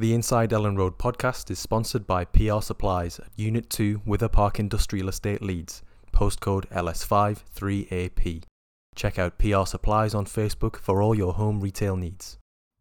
The Inside Ellen Road podcast is sponsored by PR Supplies at Unit 2 Wither Park Industrial Estate, Leeds, postcode LS5 3AP. Check out PR Supplies on Facebook for all your home retail needs.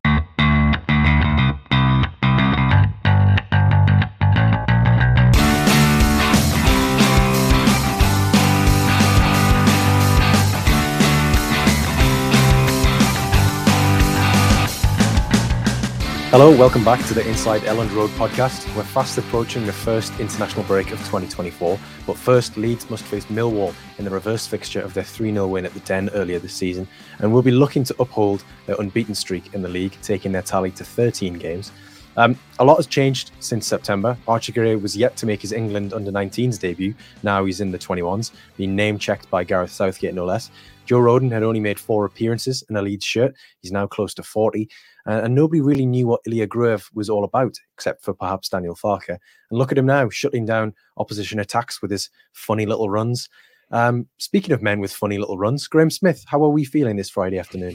Hello, welcome back to the Inside Elland Road podcast. We're fast approaching the first international break of 2024, but first Leeds must face Millwall in the reverse fixture of their 3-0 win at the Den earlier this season, and will be looking to uphold their unbeaten streak in the league, taking their tally to 13 games. A lot has changed since September. Archie Gray was yet to make his England under-19s debut. Now he's in the 21s, being name-checked by Gareth Southgate no less. Joe Rodon had only made 4 appearances in a Leeds shirt. He's now close to 40. And nobody really knew what Ilya Gruev was all about, except for perhaps Daniel Farke. And look at him now, shutting down opposition attacks with his funny little runs. Speaking of men with funny little runs, Graham Smith, how are we feeling this Friday afternoon?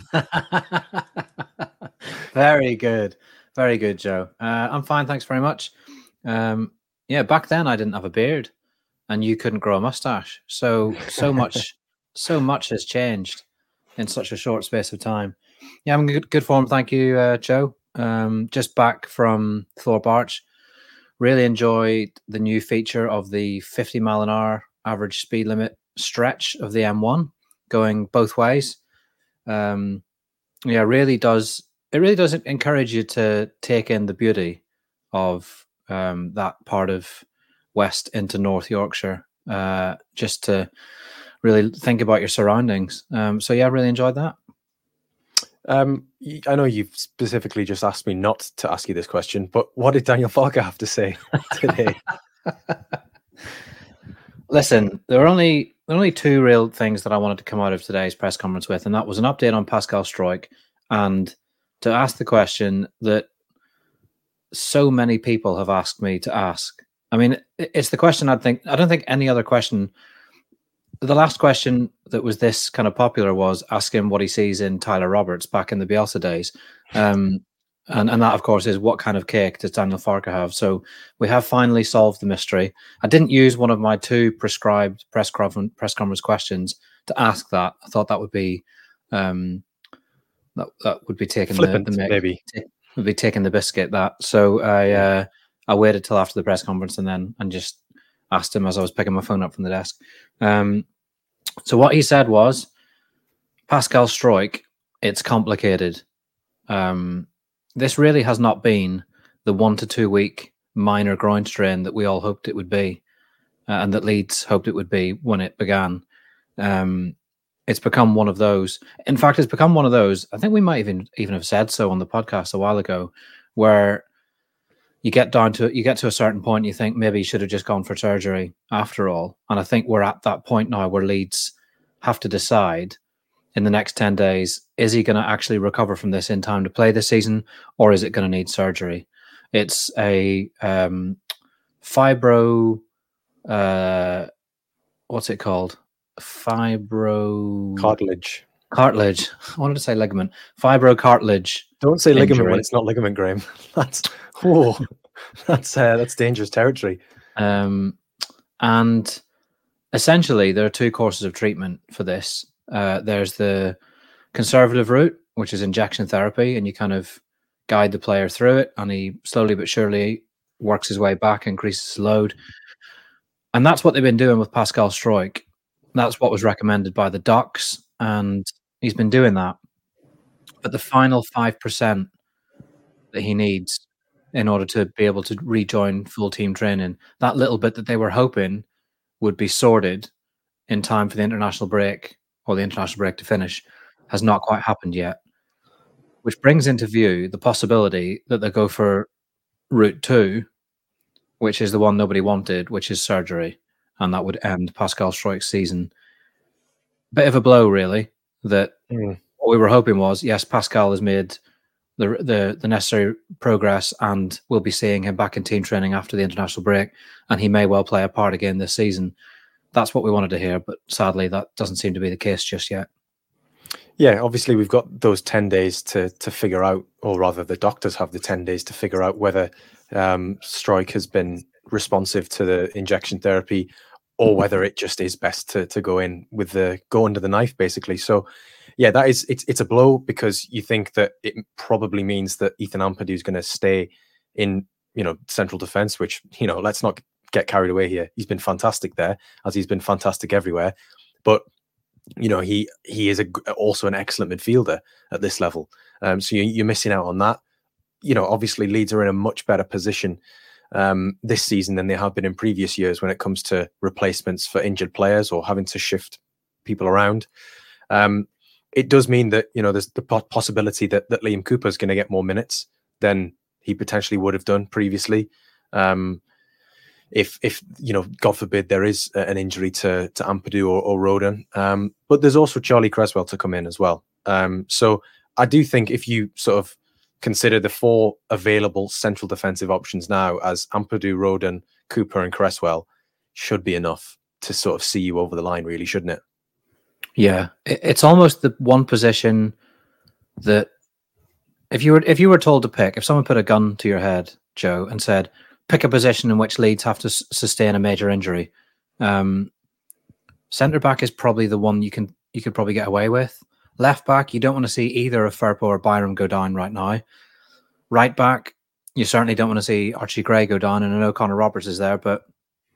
Very good. Very good, Joe. I'm fine, thanks very much. Back then I didn't have a beard and you couldn't grow a mustache. So much has changed in such a short space of time. Yeah, I'm in good form. Thank you, Joe. Just back from Thorpe Arch. Really enjoyed the new feature of the 50 mile an hour average speed limit stretch of the M1 going both ways. It really does encourage you to take in the beauty of that part of West into North Yorkshire, just to really think about your surroundings. Really enjoyed that. I know you've specifically just asked me not to ask you this question, but what did Daniel Farke have to say today? Listen, there were only 2 real things that I wanted to come out of today's press conference with, and that was an update on Pascal Struijk and to ask the question that so many people have asked me to ask. I mean, it's the question I don't think any other question. The last question that was this kind of popular was ask him what he sees in Tyler Roberts back in the Bielsa days. And that, of course, is what kind of cake does Daniel Farke have? So we have finally solved the mystery. I didn't use one of my 2 prescribed press conference questions to ask that. I thought that would be that would be taking flippant, maybe would be taking the biscuit. That so I waited till after the press conference and just asked him as I was picking my phone up from the desk. So what he said was, Pascal Struijk, it's complicated. This really has not been the 1 to 2 week minor groin strain that we all hoped it would be, and that Leeds hoped it would be when it began. It's become one of those. In fact, it's become one of those. I think we might even have said so on the podcast a while ago, where you get to a certain point, you think maybe you should have just gone for surgery after all. And I think we're at that point now where Leeds have to decide in the next 10 days, is he going to actually recover from this in time to play this season, or is it going to need surgery? It's a fibro, what's it called? Cartilage. I wanted to say ligament. Fibrocartilage. Don't say ligament injury. when it's not ligament, Graham. That's dangerous territory. And essentially, there are 2 courses of treatment for this. There's the conservative route, which is injection therapy, and you kind of guide the player through it, and he slowly but surely works his way back, increases his load. And that's what they've been doing with Pascal Struijk. That's what was recommended by the docs, and he's been doing that. But the final 5% that he needs in order to be able to rejoin full team training, that little bit that they were hoping would be sorted in time for the international break, or the international break to finish, has not quite happened yet. Which brings into view the possibility that they go for route 2, which is the one nobody wanted, which is surgery. And that would end Pascal Struijk's season. Bit of a blow, really, that what we were hoping was, yes, Pascal has made the necessary progress and we'll be seeing him back in team training after the international break, and he may well play a part again this season. That's what we wanted to hear, but sadly that doesn't seem to be the case just yet. Yeah, obviously we've got those 10 days to figure out, or rather the doctors have the 10 days to figure out whether Struijk has been responsive to the injection therapy, or whether it just is best to go under the knife, basically. So yeah, it's a blow, because you think that it probably means that Ethan Ampadu is going to stay in, central defense, which, let's not get carried away here. He's been fantastic there, as he's been fantastic everywhere. But he is also an excellent midfielder at this level. So you're missing out on that. Obviously Leeds are in a much better position this season than they have been in previous years when it comes to replacements for injured players or having to shift people around. It does mean that, there's the possibility that Liam Cooper is going to get more minutes than he potentially would have done previously. If God forbid there is an injury to Ampadu or Rodon. But there's also Charlie Cresswell to come in as well. So I do think if you sort of consider the 4 available central defensive options now as Ampadu, Rodon, Cooper and Cresswell, should be enough to sort of see you over the line, really, shouldn't it? Yeah, it's almost the one position that if you were told to pick, if someone put a gun to your head, Joe, and said, pick a position in which Leeds have to sustain a major injury, centre back is probably the one you could probably get away with. Left back, you don't want to see either of Firpo or Byram go down right now. Right back, you certainly don't want to see Archie Gray go down, and I know Connor Roberts is there, but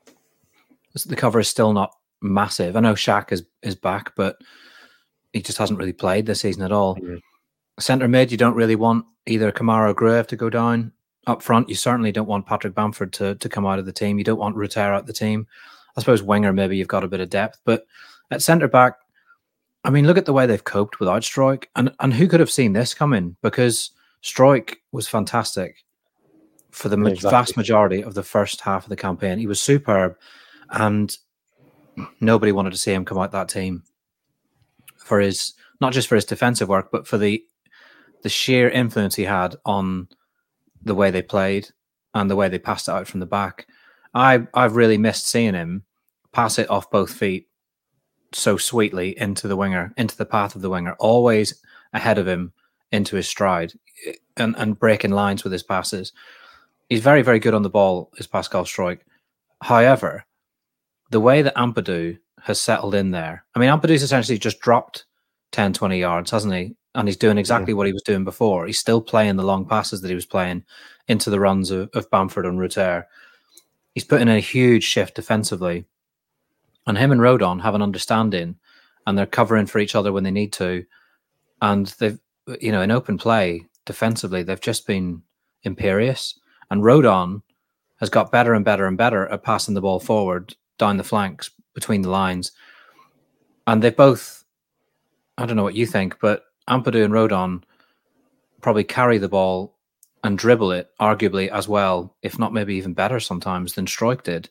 the cover is still not massive. I know Shaq is back, but he just hasn't really played this season at all. Mm-hmm. Centre mid, you don't really want either Kamara or Gruev to go down. Up front, you certainly don't want Patrick Bamford to come out of the team. You don't want Rutter out the team. I suppose winger, maybe you've got a bit of depth. But at centre-back, I mean, look at the way they've coped without Struijk. And who could have seen this coming? Because Struijk was fantastic for the vast majority of the first half of the campaign. He was superb. And nobody wanted to see him come out that team for his, not just for his defensive work, but for the sheer influence he had on the way they played and the way they passed it out from the back. I've really missed seeing him pass it off both feet so sweetly into the winger, into the path of the winger, always ahead of him into his stride and breaking lines with his passes. He's very, very good on the ball, is Pascal Struijk. However, the way that Ampadu has settled in there, I mean, Ampadu's essentially just dropped 10, 20 yards, hasn't he? And he's doing exactly what he was doing before. He's still playing the long passes that he was playing into the runs of Bamford and Rutter. He's putting in a huge shift defensively. And him and Rodon have an understanding, and they're covering for each other when they need to. And they've, in open play, defensively, they've just been imperious. And Rodon has got better and better and better at passing the ball forward down the flanks between the lines. And they both, I don't know what you think, but Ampadu and Rodon probably carry the ball and dribble it, arguably as well, if not maybe even better sometimes than Struijk did.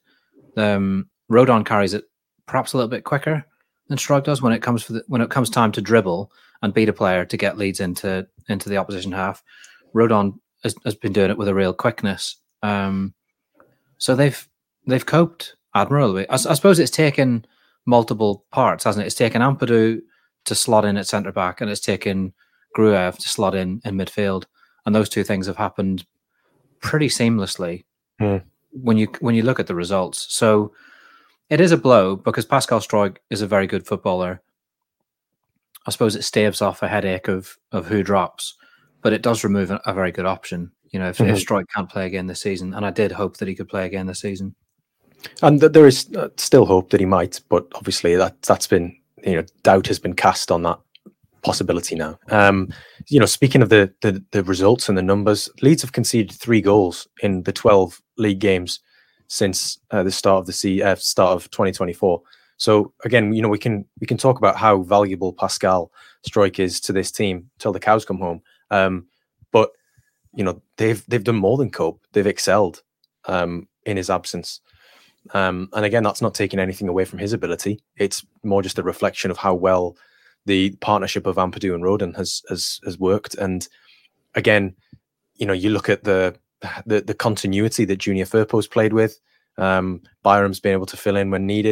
Rodon carries it perhaps a little bit quicker than Struijk does when it comes time to dribble and beat a player to get leads into the opposition half. Rodon has been doing it with a real quickness. So they've coped admirably. I suppose it's taken multiple parts, hasn't it? It's taken Ampadu to slot in at centre back, and it's taken Gruev to slot in midfield, and those two things have happened pretty seamlessly when you look at the results. So it is a blow because Pascal Struijk is a very good footballer. I suppose it staves off a headache of who drops, but it does remove a very good option. If Struijk can't play again this season, and I did hope that he could play again this season. And there is still hope that he might, but obviously that's been, doubt has been cast on that possibility now. Speaking of the results and the numbers, Leeds have conceded 3 goals in the 12 league games since the start of start of 2024. So again, we can talk about how valuable Pascal Struijk is to this team till the cows come home. But they've done more than cope. They've excelled in his absence. And again, that's not taking anything away from his ability. It's more just a reflection of how well the partnership of Ampadu and Rodon has worked. And again, you look at the continuity that Junior Firpo's played with. Byram's been able to fill in when needed.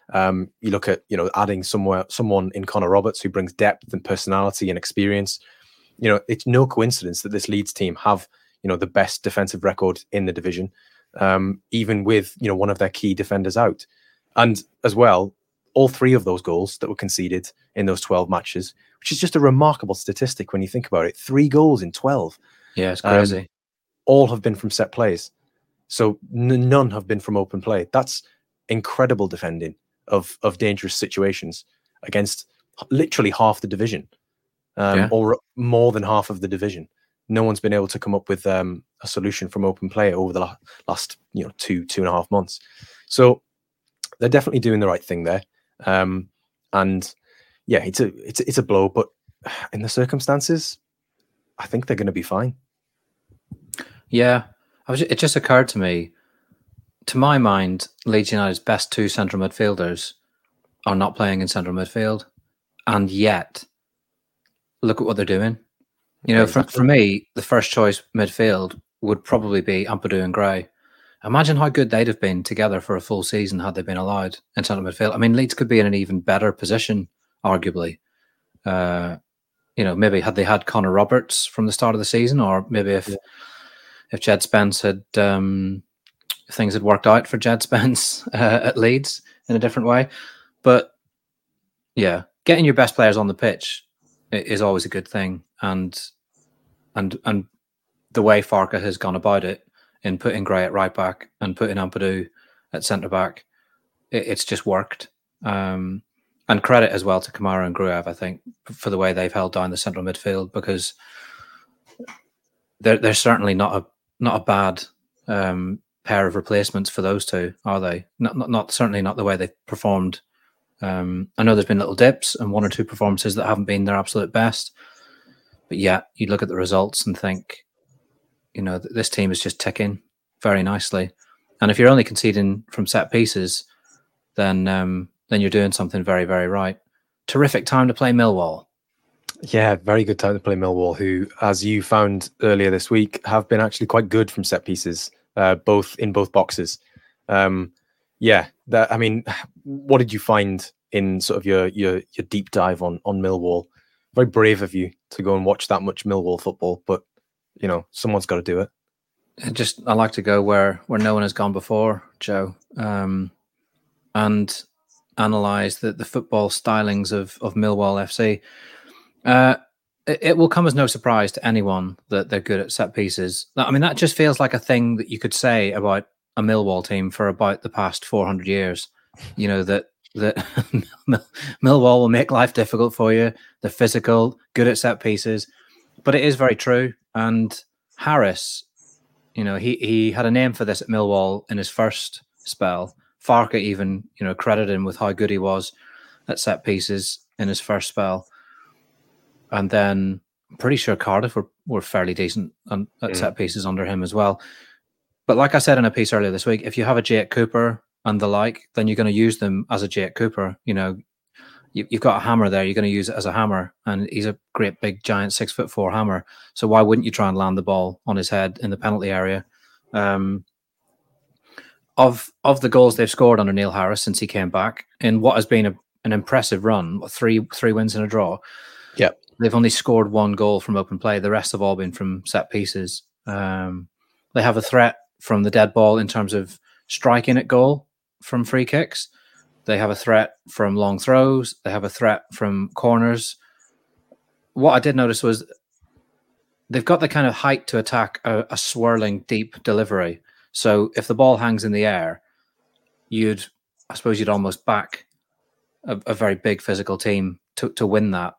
You look at, adding someone in Connor Roberts who brings depth and personality and experience. It's no coincidence that this Leeds team have, the best defensive record in the division, even with, one of their key defenders out. And as well, all 3 of those goals that were conceded in those 12 matches, which is just a remarkable statistic when you think about it. 3 goals in 12. Yeah, it's crazy. All have been from set plays. So none have been from open play. That's incredible defending of dangerous situations against literally half the division, or more than half of the division. No one's been able to come up with a solution from open play over the last 2.5 months. So they're definitely doing the right thing there. And yeah, it's a blow, but in the circumstances, I think they're going to be fine. Yeah, it just occurred to me, to my mind, Leeds United's best 2 central midfielders are not playing in central midfield, and yet look at what they're doing. For me, the first choice midfield would probably be Ampadu and Gray. Imagine how good they'd have been together for a full season had they been allowed in central midfield. I mean, Leeds could be in an even better position, arguably. Maybe had they had Connor Roberts from the start of the season, or maybe if Jed Spence had things had worked out for Jed Spence at Leeds in a different way. But yeah, getting your best players on the pitch is always a good thing, and the way Farke has gone about it in putting Gray at right back and putting Ampadu at centre back, it's just worked. And credit as well to Kamara and Gruev, I think, for the way they've held down the central midfield, because they're certainly not a bad pair of replacements for those 2, are they? Not certainly not the way they've performed. I know there's been little dips and 1 or 2 performances that haven't been their absolute best, but yeah, you look at the results and think, this team is just ticking very nicely. And if you're only conceding from set pieces, then you're doing something very, very right. Terrific time to play Millwall. Yeah, very good time to play Millwall, who, as you found earlier this week, have been actually quite good from set pieces, both boxes. What did you find in sort of your deep dive on Millwall? Very brave of you to go and watch that much Millwall football, but someone's got to do it. I like to go where no one has gone before, Joe, and analyse the football stylings of Millwall FC. It will come as no surprise to anyone that they're good at set pieces. I mean, that just feels like a thing that you could say about a Millwall team for about the past 400 years. That Millwall will make life difficult for you. They're physical, good at set pieces, but it is very true. And Harris, he had a name for this at Millwall in his first spell. Farke even, credited him with how good he was at set pieces in his first spell. And then I'm pretty sure Cardiff were fairly decent at set pieces under him as well. But like I said in a piece earlier this week, if you have a Jake Cooper and the like, then you're going to use them as a Jake Cooper. You've got a hammer there, you're going to use it as a hammer. And he's a great big giant 6'4" hammer. So why wouldn't you try and land the ball on his head in the penalty area? Of the goals they've scored under Neil Harris since he came back, in what has been an impressive run, three wins and a draw. Yeah. They've only scored 1 goal from open play. The rest have all been from set pieces. They have a threat from the dead ball in terms of striking at goal from free kicks. They have a threat from long throws. They have a threat from corners. What I did notice was they've got the kind of height to attack a swirling deep delivery. So if the ball hangs in the air, you'd almost back a very big physical team to win that.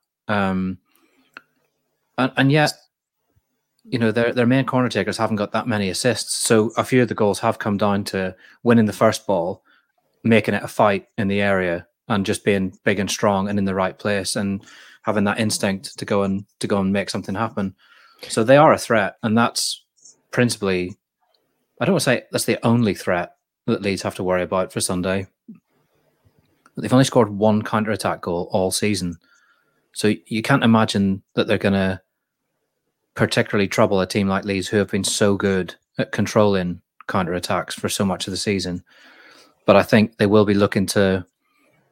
And yet, their main corner takers haven't got that many assists. So a few of the goals have come down to winning the first ball, making it a fight in the area, and just being big and strong and in the right place and having that instinct to go and make something happen. So they are a threat, and that's principally, I don't want to say that's the only threat that Leeds have to worry about for Sunday. They've only scored 1 counter-attack goal all season. So you can't imagine that they're going to particularly trouble a team like Leeds, who have been so good at controlling counter-attacks for so much of the season. But I think they will be looking to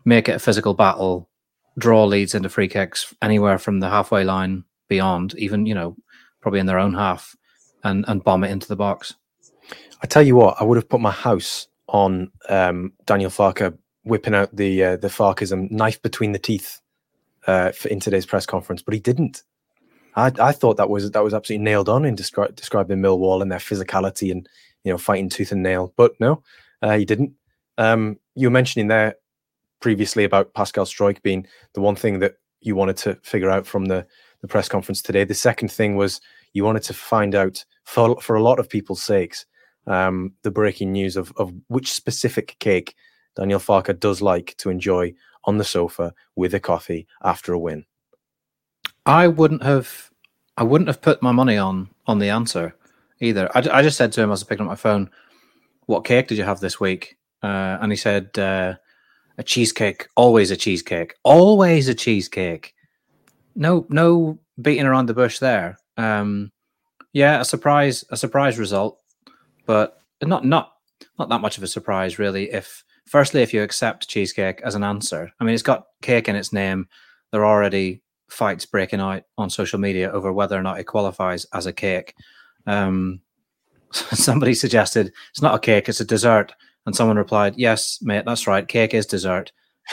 make it a physical battle, draw leads into free kicks anywhere from the halfway line beyond, even, probably in their own half, and bomb it into the box. I tell you what, I would have put my house on Daniel Farke whipping out the Farkism knife between the teeth in today's press conference, but he didn't. I thought that was absolutely nailed on in describing Millwall and their physicality and fighting tooth and nail. But no, he didn't. You were mentioning there previously about Pascal Struijk being the one thing that you wanted to figure out from the press conference today. The second thing was you wanted to find out for a lot of people's sakes the breaking news of which specific cake Daniel Farke does like to enjoy on the sofa with a coffee after a win. I wouldn't have put my money on the answer either. I just said to him as I picked up my phone, "What cake did you have this week?" And he said, "A cheesecake. Always a cheesecake. Always a cheesecake." No beating around the bush there. A surprise result, but not that much of a surprise really. If you accept cheesecake as an answer, I mean, it's got cake in its name. There are already fights breaking out on social media over whether or not it qualifies as a cake. Somebody suggested it's not a cake, it's a dessert. And someone replied, "Yes, mate, that's right. Cake is dessert."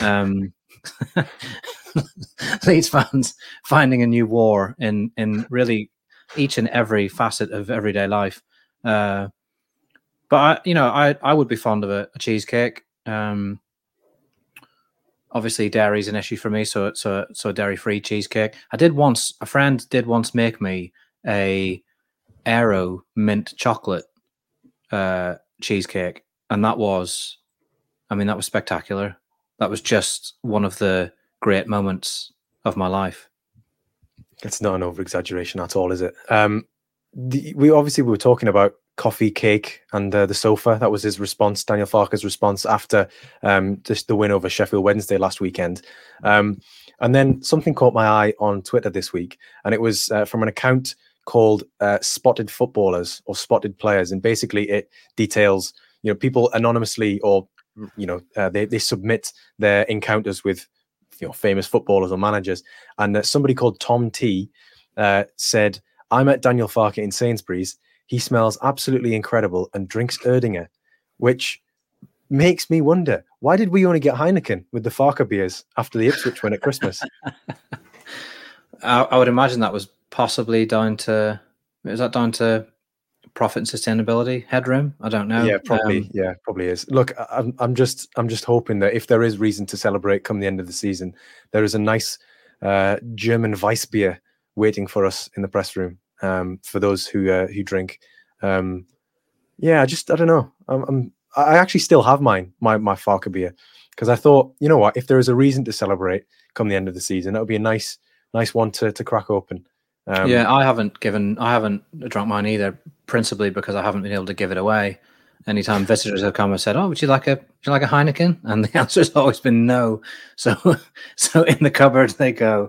Leeds fans finding a new war in really each and every facet of everyday life. But I would be fond of a cheesecake. Obviously, dairy is an issue for me, so a dairy-free cheesecake. A friend did once make me a Aero mint chocolate cheesecake, and that was spectacular. That was just one of the great moments of my life. It's not an over-exaggeration at all, is it? We were talking about coffee, cake, and the sofa. That was his response, Daniel Farke's response after just the win over Sheffield Wednesday last weekend. And then something caught my eye on Twitter this week, and it was from an account called Spotted Footballers or Spotted Players, and basically it details people anonymously or they submit their encounters with famous footballers or managers, and somebody called Tom T said, "I met Daniel Farke in Sainsbury's. He smells absolutely incredible and drinks Erdinger," which makes me wonder, why did we only get Heineken with the Farke beers after the Ipswich win at Christmas? I would imagine that was possibly down to profit and sustainability headroom. I don't know. Yeah, probably. Probably is. Look, I'm just hoping that if there is reason to celebrate come the end of the season, there is a nice German Weissbier waiting for us in the press room. For those who drink, I don't know. I actually still have my Farke beer because I thought, you know what, if there is a reason to celebrate come the end of the season, that would be a nice one to crack open. I haven't drunk mine either, principally because I haven't been able to give it away. Anytime visitors have come and said, "Oh, would you like a Heineken?" and the answer has always been no. So in the cupboard they go.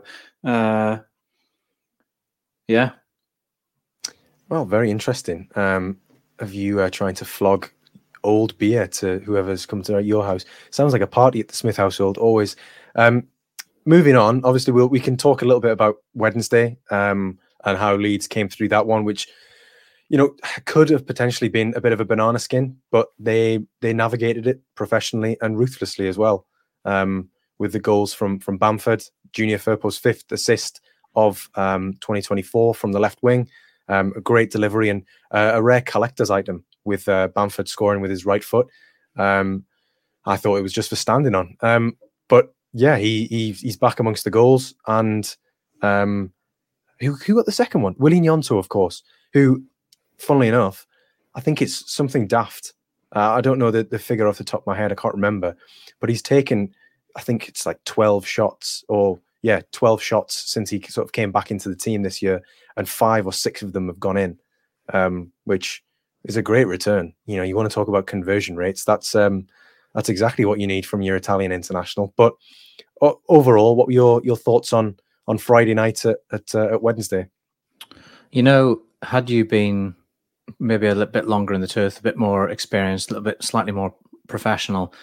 Yeah. Well, very interesting. Of you trying to flog old beer to whoever's come to your house. Sounds like a party at the Smith household always. Moving on, obviously we can talk a little bit about Wednesday and how Leeds came through that one, which could have potentially been a bit of a banana skin, but they navigated it professionally and ruthlessly as well. With the goals from Bamford, Junior Firpo's 5th assist of 2024 from the left wing. A great delivery and a rare collector's item with Bamford scoring with his right foot. I thought it was just for standing on. But yeah, he's back amongst the goals. And who got the second one? Willy Gnonto, of course, who, funnily enough, I think it's something daft. I don't know the figure off the top of my head. I can't remember. But he's taken, I think it's like 12 shots 12 shots since he sort of came back into the team this year, and 5 or 6 of them have gone in, which is a great return. You want to talk about conversion rates. That's exactly what you need from your Italian international. But overall, what were your thoughts on Friday night at Wednesday? Had you been maybe a little bit longer in the tooth, a bit more experienced, slightly more professional,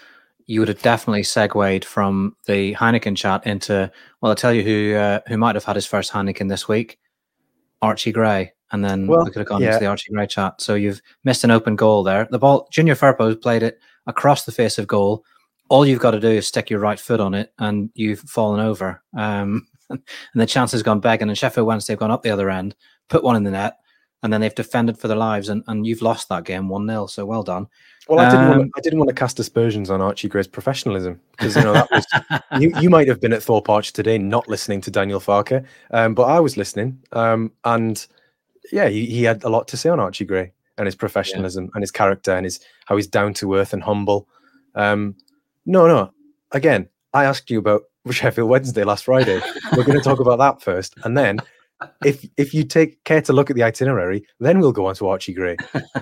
you would have definitely segued from the Heineken chat into, well, I'll tell you who might have had his first Heineken this week, Archie Gray. And then we could have gone into the Archie Gray chat. So you've missed an open goal there. The ball, Junior Firpo played it across the face of goal. All you've got to do is stick your right foot on it and you've fallen over. And the chance has gone begging. And Sheffield Wednesday have gone up the other end, put one in the net, and then they've defended for their lives. And you've lost that game 1-0. So well done. Well, I didn't want to cast aspersions on Archie Gray's professionalism because that was you might have been at Thorpe Arch today, not listening to Daniel Farke, but I was listening, and yeah, he had a lot to say on Archie Gray and his professionalism and his character and how he's down to earth and humble. No. Again, I asked you about Sheffield Wednesday last Friday. We're going to talk about that first, and then if you take care to look at the itinerary, then we'll go on to Archie Gray.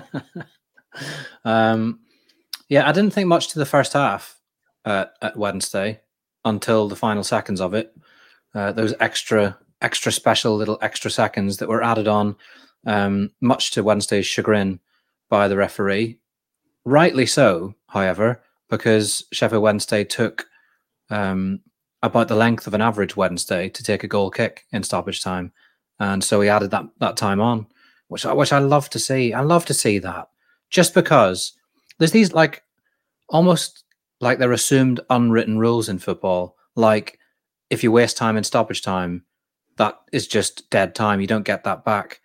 I didn't think much to the first half at Wednesday until the final seconds of it. Those extra special little extra seconds that were added on, much to Wednesday's chagrin by the referee. Rightly so, however, because Sheffield Wednesday took about the length of an average Wednesday to take a goal kick in stoppage time, and so he added that time on, which I love to see. I love to see that. Just because there's these almost like they're assumed unwritten rules in football. Like if you waste time in stoppage time, that is just dead time. You don't get that back.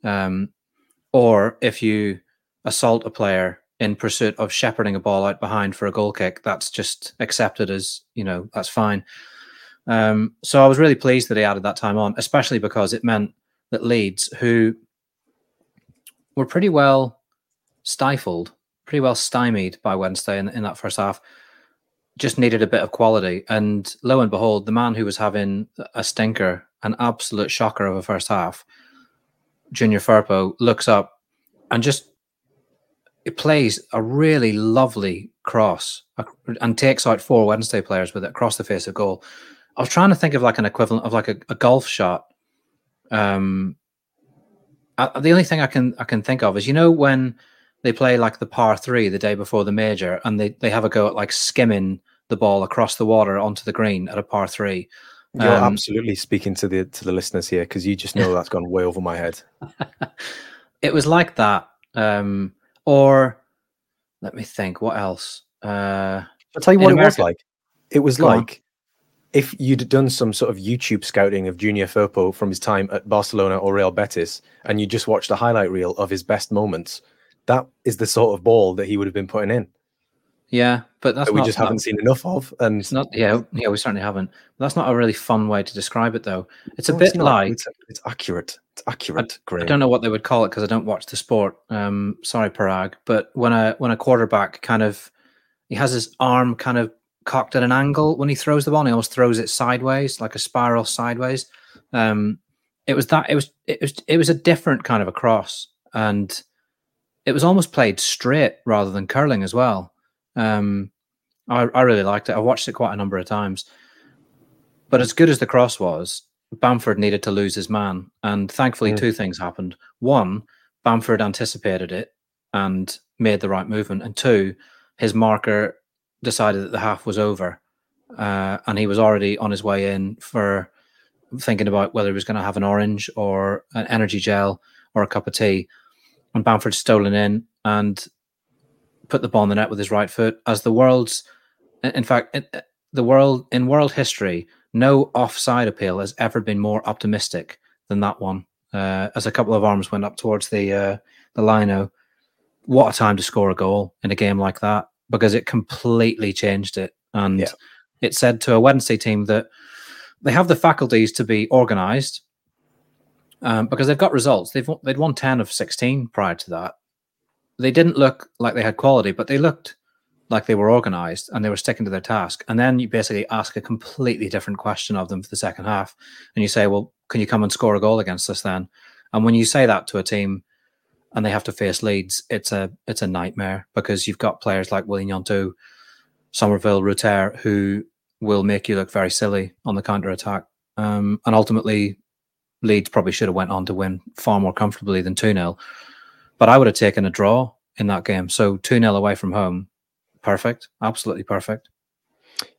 Or if you assault a player in pursuit of shepherding a ball out behind for a goal kick, that's just accepted as, that's fine. So I was really pleased that he added that time on, especially because it meant that Leeds, who were pretty well stifled, pretty well stymied by Wednesday in that first half, just needed a bit of quality. And lo and behold, the man who was having a stinker, an absolute shocker of a first half, Junior Firpo, looks up and it plays a really lovely cross and takes out 4 Wednesday players with it across the face of goal. I was trying to think of an equivalent of a golf shot. The only thing I can think of is, when they play the par 3 the day before the major, and they have a go at skimming the ball across the water onto the green at a par 3. You're absolutely speaking to the listeners here, because you just know that's gone way over my head. It was like that. Or let me think, what else? I'll tell you what it was like. It was if you'd done some sort of YouTube scouting of Junior Firpo from his time at Barcelona or Real Betis, and you just watched a highlight reel of his best moments, that is the sort of ball that he would have been putting in. Yeah, but that's we just haven't seen enough of. And it's not. Yeah, we certainly haven't. That's not a really fun way to describe it, though. It's a bit like it's accurate. It's accurate. I don't know what they would call it because I don't watch the sport. Sorry, Parag. But when a quarterback he has his arm kind of cocked at an angle when he throws the ball, and he almost throws it sideways, like a spiral sideways. It was a different kind of a cross, and it was almost played straight rather than curling as well. I really liked it. I watched it quite a number of times. But as good as the cross was, Bamford needed to lose his man. And thankfully, 2 things happened. 1, Bamford anticipated it and made the right movement. And 2, his marker decided that the half was over. And he was already on his way in for thinking about whether he was going to have an orange or an energy gel or a cup of tea. And Bamford stolen in and put the ball in the net with his right foot. In world history, no offside appeal has ever been more optimistic than that one. As a couple of arms went up towards the lino, what a time to score a goal in a game like that, because it completely changed it. And it said to a Wednesday team that they have the faculties to be organised, because they've got results. They'd won 10 of 16 prior to that. They didn't look like they had quality, but they looked like they were organised and they were sticking to their task. And then you basically ask a completely different question of them for the second half. And you say, well, can you come and score a goal against us then? And when you say that to a team and they have to face Leeds, it's a nightmare, because you've got players like Willy Gnonto, Somerville, Ruter, who will make you look very silly on the counter-attack. And ultimately, Leeds probably should have went on to win far more comfortably than 2-0. But I would have taken a draw in that game. So 2-0 away from home, perfect, absolutely perfect.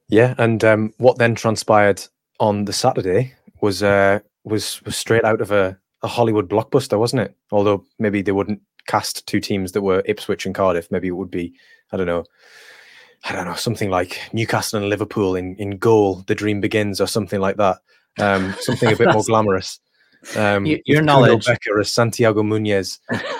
Yeah, and what then transpired on the Saturday was straight out of a Hollywood blockbuster, wasn't it? Although maybe they wouldn't cast two teams that were Ipswich and Cardiff. Maybe it would be, I don't know, something like Newcastle and Liverpool in goal. The dream begins, or something like that. Something a bit more glamorous. Your with knowledge, Kuno Becker as Santiago Munez.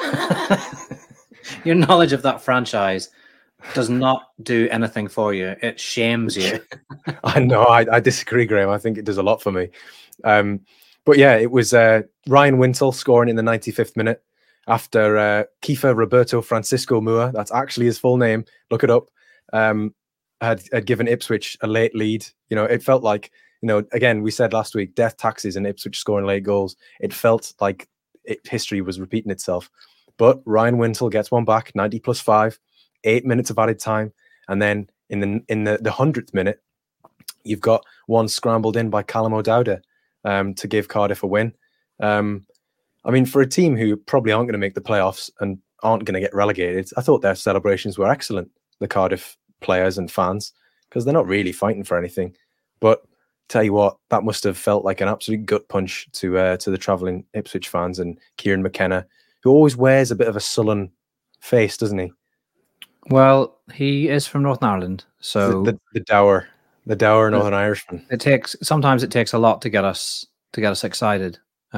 your knowledge of that franchise does not do anything for you. It shames you. I know. I disagree, Graham. I think it does a lot for me. But yeah, it was Ryan Wintle scoring in the 95th minute after Kiefer Roberto Francisco Mua, that's actually his full name, look it up, had given Ipswich a late lead. You know, it felt like, you know, again, we said last week, death taxes and Ipswich scoring late goals. It felt like history was repeating itself. But Ryan Wintle gets one back, 90+5, 8 minutes of added time. And then in the 100th minute, you've got one scrambled in by Callum O'Dowda to give Cardiff a win. I mean, for a team who probably aren't going to make the playoffs and aren't going to get relegated, I thought their celebrations were excellent, the Cardiff players and fans, because they're not really fighting for anything. But tell you what, that must have felt like an absolute gut punch to the travelling Ipswich fans and Kieran McKenna, who always wears a bit of a sullen face, doesn't he? Well, he is from Northern Ireland, so the dour Northern Irishman. Sometimes it takes a lot to get us excited.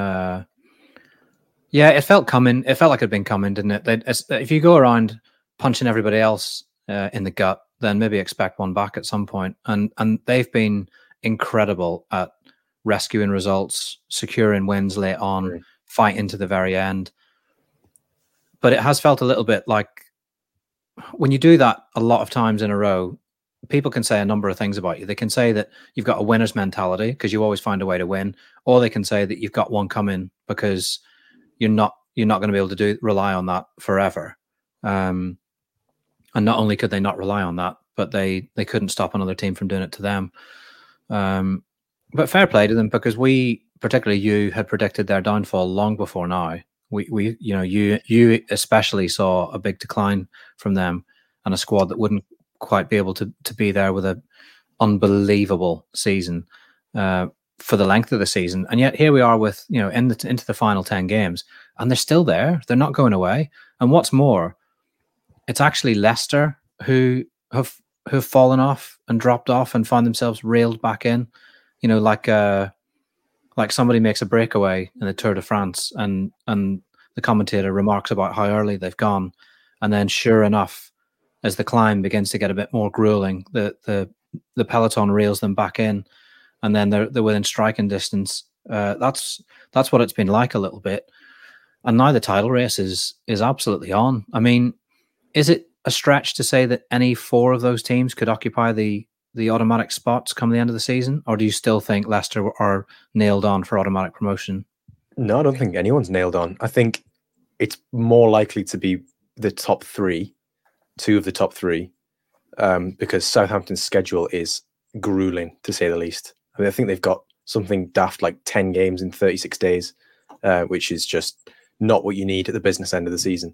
Yeah, it felt coming. It felt like it'd been coming, didn't it? If you go around punching everybody else in the gut, then maybe expect one back at some point. And they've been incredible at rescuing results, securing wins late on, fighting to the very end. But it has felt a little bit like when you do that a lot of times in a row, people can say a number of things about you. They can say that you've got a winner's mentality because you always find a way to win, or they can say that you've got one coming because you're not going to be able to rely on that forever. And not only could they not rely on that, but they couldn't stop another team from doing it to them. But fair play to them, because particularly you, had predicted their downfall long before now. You especially saw a big decline from them and a squad that wouldn't quite be able to be there with an unbelievable season for the length of the season. And yet here we are with, into the final 10 games, and they're still there. They're not going away. And what's more, it's actually Leicester who have fallen off and dropped off and found themselves reeled back in, like somebody makes a breakaway in the Tour de France and the commentator remarks about how early they've gone. And then sure enough, as the climb begins to get a bit more grueling, the peloton reels them back in, and then they're within striking distance. That's what it's been like a little bit. And now the title race is absolutely on. I mean, is it a stretch to say that any four of those teams could occupy the automatic spots come the end of the season? Or do you still think Leicester are nailed on for automatic promotion? No, I don't think anyone's nailed on. I think it's more likely to be the top three, two of the top three, because Southampton's schedule is grueling, to say the least. I mean, I think they've got something daft like 10 games in 36 days, which is just not what you need at the business end of the season.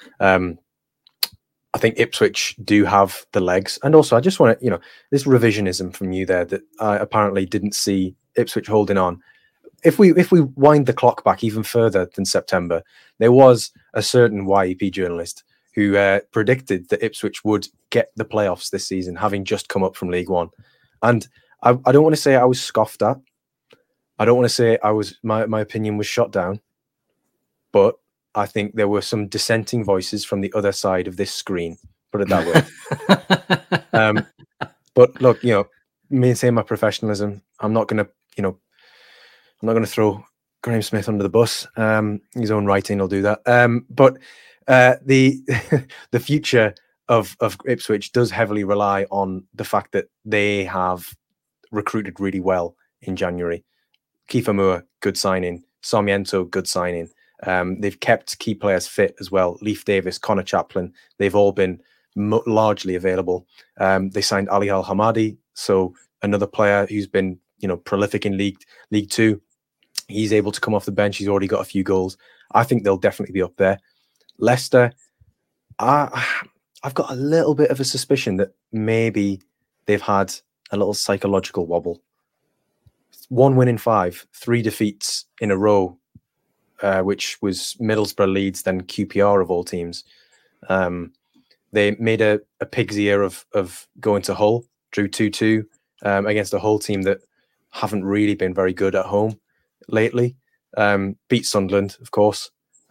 I think Ipswich do have the legs. And also, I just want to, this revisionism from you there that I apparently didn't see Ipswich holding on. If we wind the clock back even further than September, there was a certain YEP journalist who predicted that Ipswich would get the playoffs this season, having just come up from League One. And I don't want to say I was scoffed at. I don't want to say my opinion was shot down. But I think there were some dissenting voices from the other side of this screen, put it that way. But look, maintain my professionalism. I'm not going to throw Graham Smith under the bus. His own writing will do that. But the future of Ipswich does heavily rely on the fact that they have recruited really well in January. Kiefer Moore, good signing. Sarmiento, good signing. They've kept key players fit as well. Leif Davis, Connor Chaplin, they've all been largely available. They signed Ali Al Hamadi, so another player who's been prolific in League Two. He's able to come off the bench. He's already got a few goals. I think they'll definitely be up there. Leicester, I've got a little bit of a suspicion that maybe they've had a little psychological wobble. 1 win in 5, 3 defeats in a row, which was Middlesbrough, Leeds, then QPR of all teams. They made a pig's ear of going to Hull, drew 2-2 against a Hull team that haven't really been very good at home lately. Beat Sunderland, of course.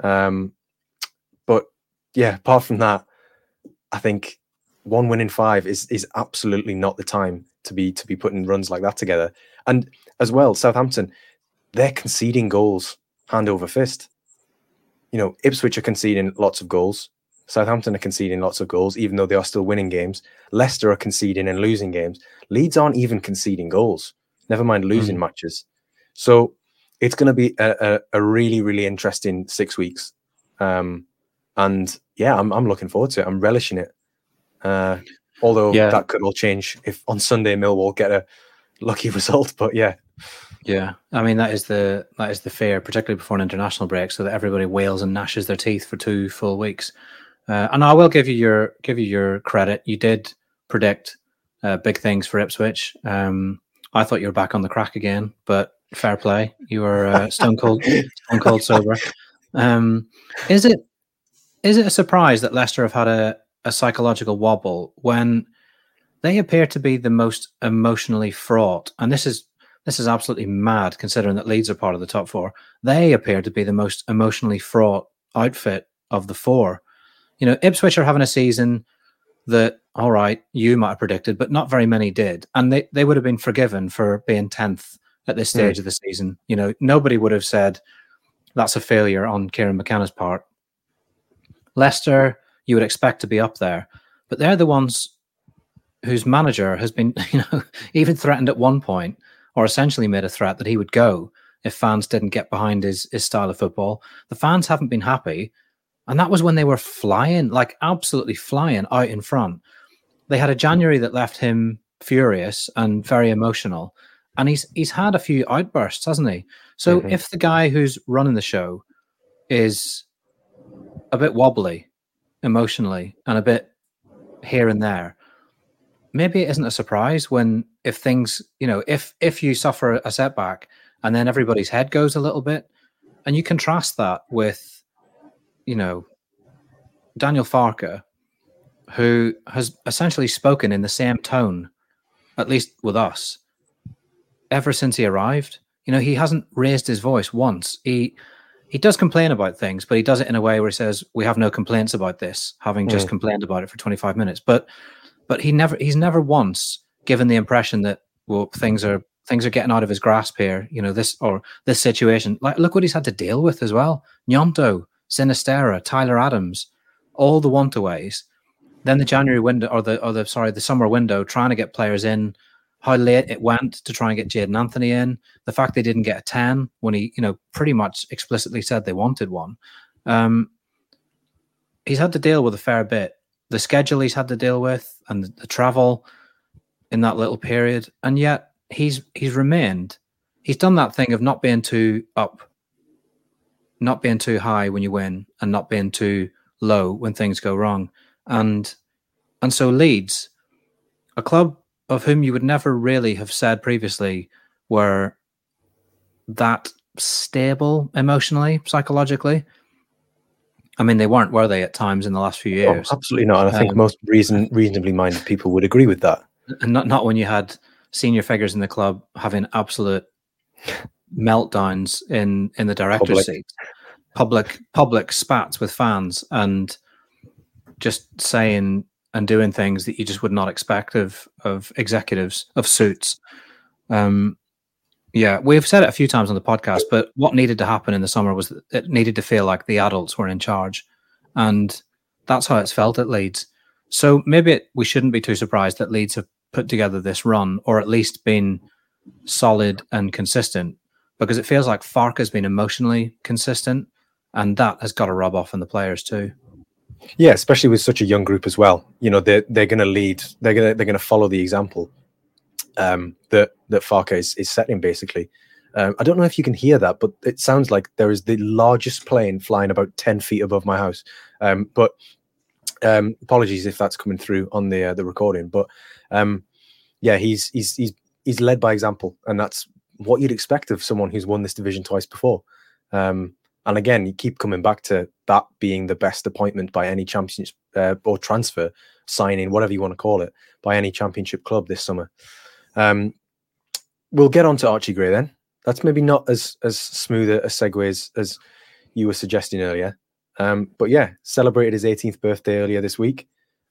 But yeah, apart from that, I think 1 win in 5 is absolutely not the time to be putting runs like that together. And as well, Southampton, they're conceding goals hand over fist. Ipswich are conceding lots of goals. Southampton are conceding lots of goals, even though they are still winning games. Leicester are conceding and losing games. Leeds aren't even conceding goals, never mind losing matches. So it's going to be a really, really interesting 6 weeks. And yeah, I'm looking forward to it. I'm relishing it. Although that could all change if on Sunday Millwall get a lucky result. But yeah. Yeah, I mean that is the fear, particularly before an international break, so that everybody wails and gnashes their teeth for 2 full weeks. And I will give you your credit. You did predict big things for Ipswich. I thought you were back on the crack again, but fair play. You were stone cold sober. Is it a surprise that Leicester have had a psychological wobble when they appear to be the most emotionally fraught? And this is absolutely mad, considering that Leeds are part of the top 4. They appear to be the most emotionally fraught outfit of the 4. Ipswich are having a season that, all right, you might have predicted, but not very many did. And they would have been forgiven for being 10th at this stage of the season. Nobody would have said that's a failure on Kieran McKenna's part. Leicester, you would expect to be up there, but they're the ones whose manager has been, even threatened at one point, or essentially made a threat that he would go if fans didn't get behind his style of football. The fans haven't been happy. And that was when they were flying, like absolutely flying out in front. They had a January that left him furious and very emotional. And he's had a few outbursts, hasn't he? So if the guy who's running the show is a bit wobbly emotionally and a bit here and there, maybe it isn't a surprise when if things, if you suffer a setback and then everybody's head goes a little bit, and you contrast that with, Daniel Farke, who has essentially spoken in the same tone, at least with us, ever since he arrived. He hasn't raised his voice once. He does complain about things, but he does it in a way where he says, we have no complaints about this, having just complained about it for 25 minutes. But he's never once given the impression that, well, things are getting out of his grasp here, this situation. Like, look what he's had to deal with as well. Gnonto, Sinisterra, Tyler Adams, all the want-aways. Then the January window, or the summer window, trying to get players in. How late it went to try and get Jadon Anthony in. The fact they didn't get a 10 when he, pretty much explicitly said they wanted one. He's had to deal with a fair bit. The schedule he's had to deal with, and the travel in that little period, and yet he's remained. He's done that thing of not being too up, not being too high when you win, and not being too low when things go wrong. And so Leeds, a club of whom you would never really have said previously were that stable emotionally, psychologically. I mean, they weren't, were they, at times in the last few years? Oh, absolutely not. And I think most reasonably minded people would agree with that. And not when you had senior figures in the club having absolute meltdowns in the director's seat, public spats with fans, and just saying and doing things that you just would not expect of executives, of suits. Yeah, we've said it a few times on the podcast, but what needed to happen in the summer was that it needed to feel like the adults were in charge. And that's how it's felt at Leeds. So maybe we shouldn't be too surprised that Leeds have put together this run, or at least been solid and consistent, because it feels like Farke has been emotionally consistent, and that has got to rub off on the players too. Yeah, especially with such a young group as well. They're going to lead. They're going to follow the example that Farke is setting, basically. I don't know if you can hear that, but it sounds like there is the largest plane flying about 10 feet above my house. But apologies if that's coming through on the recording. But yeah, he's led by example, and that's what you'd expect of someone who's won this division twice before. And again, you keep coming back to that being the best appointment by any championship or transfer signing, whatever you want to call it, by any championship club this summer. We'll get on to Archie Gray then. That's maybe not as smooth a segue as you were suggesting earlier. But yeah, celebrated his 18th birthday earlier this week.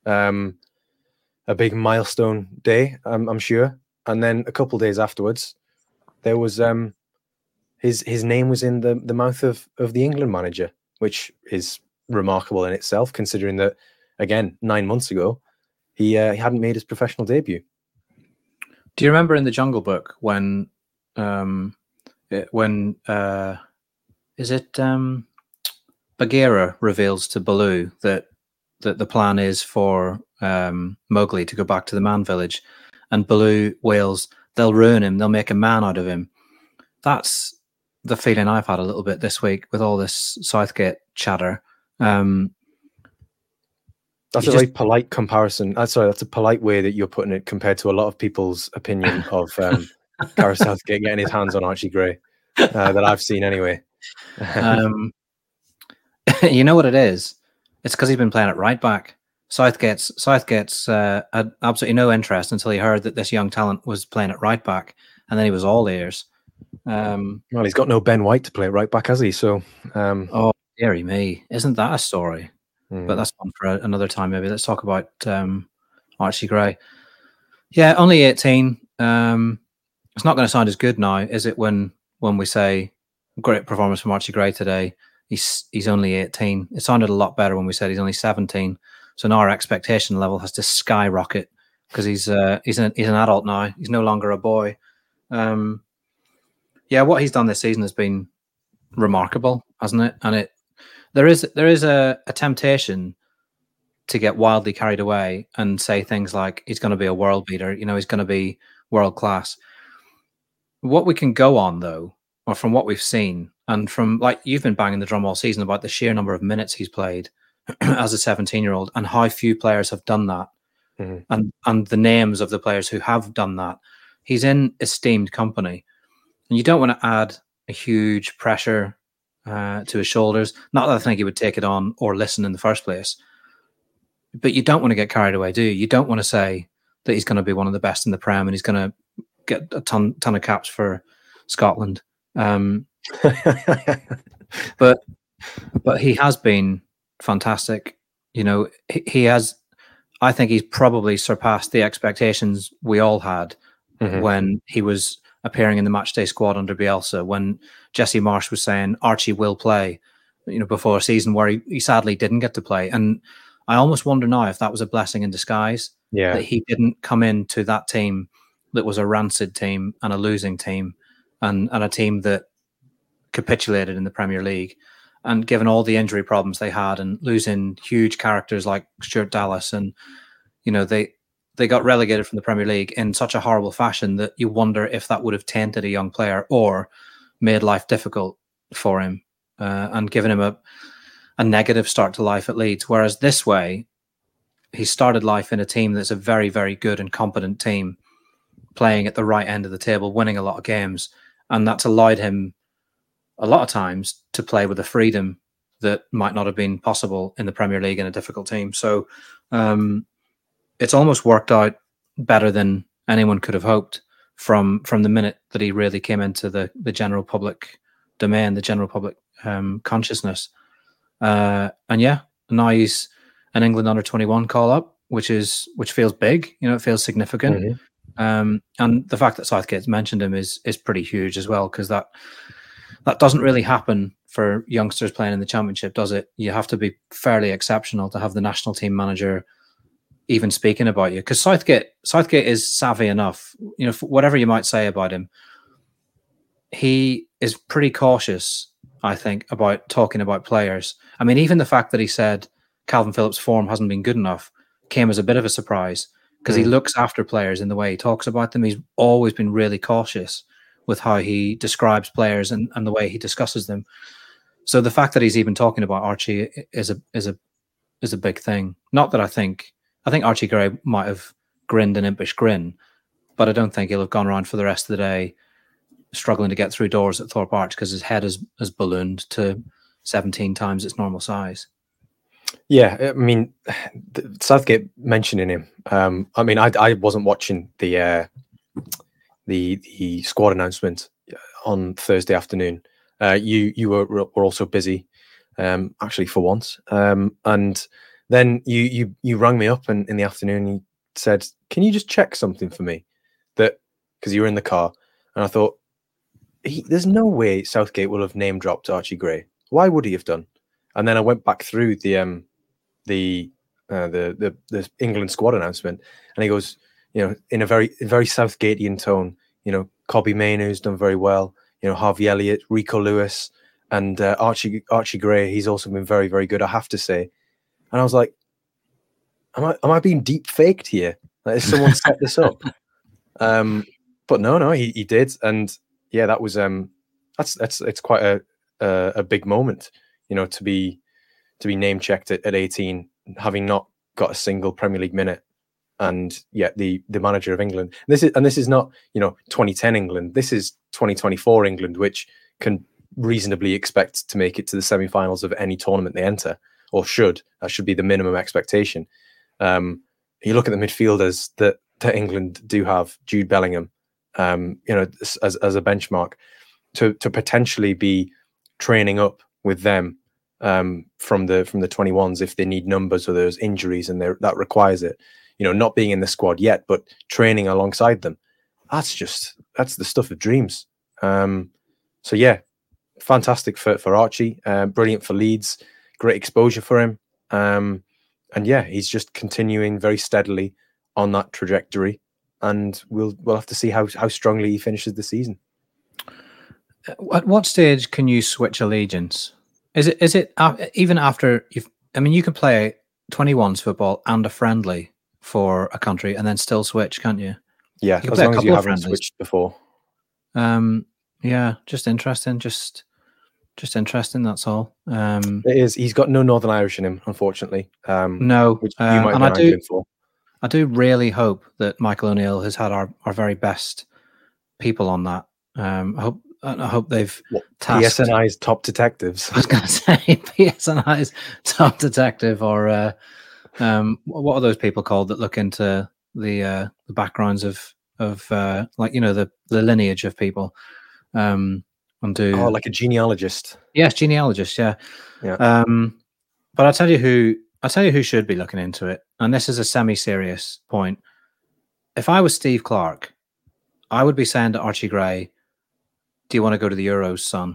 A big milestone day, I'm sure. And then a couple of days afterwards, there was his name was in the mouth of the England manager, which is remarkable in itself, considering that, again, 9 months ago, he hadn't made his professional debut. Do you remember in the Jungle Book when is it Bagheera reveals to Baloo that the plan is for Mowgli to go back to the man village, and Baloo wails, "They'll ruin him, they'll make a man out of him." That's the feeling I've had a little bit this week with all this Southgate chatter. That's a very polite comparison. Sorry, that's a polite way that you're putting it compared to a lot of people's opinion of Gareth Southgate getting his hands on Archie Gray that I've seen anyway. You know what it is? It's because he's been playing at right back. Southgate's had absolutely no interest until he heard that this young talent was playing at right back, and then he was all ears. Well, he's got no Ben White to play at right back, has he? So, oh, dearie me, isn't that a story? But that's one for another time. Maybe let's talk about Archie Gray. Yeah, only 18. It's not going to sound as good now, is it? When we say great performance from Archie Gray today, he's only 18. It sounded a lot better when we said he's only 17. So now our expectation level has to skyrocket because he's an adult now. He's no longer a boy. Yeah, what he's done this season has been remarkable, hasn't it? And there is a temptation to get wildly carried away and say things like he's going to be a world beater, he's going to be world class. What we can go on, though, or from what we've seen, and from, like, you've been banging the drum all season about the sheer number of minutes he's played as a 17-year-old and how few players have done that, and the names of the players who have done that. He's in esteemed company, and you don't want to add a huge pressure to his shoulders. Not that I think he would take it on or listen in the first place, but you don't want to get carried away, do you? You don't want to say that he's going to be one of the best in the Prem and he's going to get a ton of caps for Scotland. But he has been fantastic. He has. I think he's probably surpassed the expectations we all had when he was appearing in the matchday squad under Bielsa, when Jesse Marsh was saying Archie will play, before a season where he sadly didn't get to play. And I almost wonder now if that was a blessing in disguise, that he didn't come into that team that was a rancid team and a losing team and a team that capitulated in the Premier League. And given all the injury problems they had and losing huge characters like Stuart Dallas, and, they got relegated from the Premier League in such a horrible fashion that you wonder if that would have tainted a young player or made life difficult for him and given him a negative start to life at Leeds. Whereas this way, he started life in a team that's a very, very good and competent team, playing at the right end of the table, winning a lot of games. And that's allowed him a lot of times to play with a freedom that might not have been possible in the Premier League in a difficult team. So it's almost worked out better than anyone could have hoped from the minute that he really came into the general public domain, the general public consciousness. And yeah, now he's an England under-21 call-up, which feels big. It feels significant. And the fact that Southgate's mentioned him is pretty huge as well, because that doesn't really happen for youngsters playing in the Championship, does it? You have to be fairly exceptional to have the national team manager even speaking about you, because Southgate is savvy enough. Whatever you might say about him, he is pretty cautious, I think, about talking about players. I mean, even the fact that he said Calvin Phillips' form hasn't been good enough came as a bit of a surprise, because he looks after players in the way he talks about them. He's always been really cautious with how he describes players and the way he discusses them. So the fact that he's even talking about Archie is a big thing. Not that I think Archie Gray might have grinned an impish grin, but I don't think he'll have gone around for the rest of the day struggling to get through doors at Thorpe Arch because his head has ballooned to 17 times its normal size. Yeah, I mean, Southgate mentioning him. I mean, I wasn't watching the squad announcement on Thursday afternoon. You were also busy, actually, for once. And then you rang me up in the afternoon. And you said, "Can you just check something for me?" That because you were in the car, and I thought, there's no way Southgate will have name dropped Archie Gray. Why would he have done? And then I went back through the England squad announcement, and he goes, in a very Southgatean tone, Kobbie Mainoo's done very well, Harvey Elliott, Rico Lewis, and Archie Gray. He's also been very, very good, I have to say. And I was like, am I being deep faked here? Like, has someone set this up? But no, he did, and yeah, that was it's quite a big moment, to be name checked at 18, having not got a single Premier League minute, and yet the manager of England. This is not 2010 England. This is 2024 England, which can reasonably expect to make it to the semi-finals of any tournament they enter, or should. That should be the minimum expectation. You look at the midfielders that England do have, Jude Bellingham, as a benchmark, to potentially be training up with them from the 21s if they need numbers or there's injuries and that requires it. Not being in the squad yet, but training alongside them. That's the stuff of dreams. So yeah, fantastic for Archie. Brilliant for Leeds. Great exposure for him. And yeah, he's just continuing very steadily on that trajectory. And we'll have to see how strongly he finishes the season. At what stage can you switch allegiance? Is it even after you can play 21s football and a friendly for a country and then still switch, can't you? Yeah, as long as you haven't switched before. Yeah, just interesting. Just interesting. That's all. It is. He's got no Northern Irish in him, unfortunately. No, which you might and have been arguing for. I do really hope that Michael O'Neill has had our very best people on that. I hope they've tasked PSNI's top detectives. I was going to say PSNI's top detective, or what are those people called that look into the backgrounds of the lineage of people, and do like a genealogist. Yes, genealogist. Yeah. But I'll tell you who should be looking into it, and this is a semi-serious point. If I was Steve Clarke, I would be saying to Archie Gray, "Do you want to go to the Euros, son?"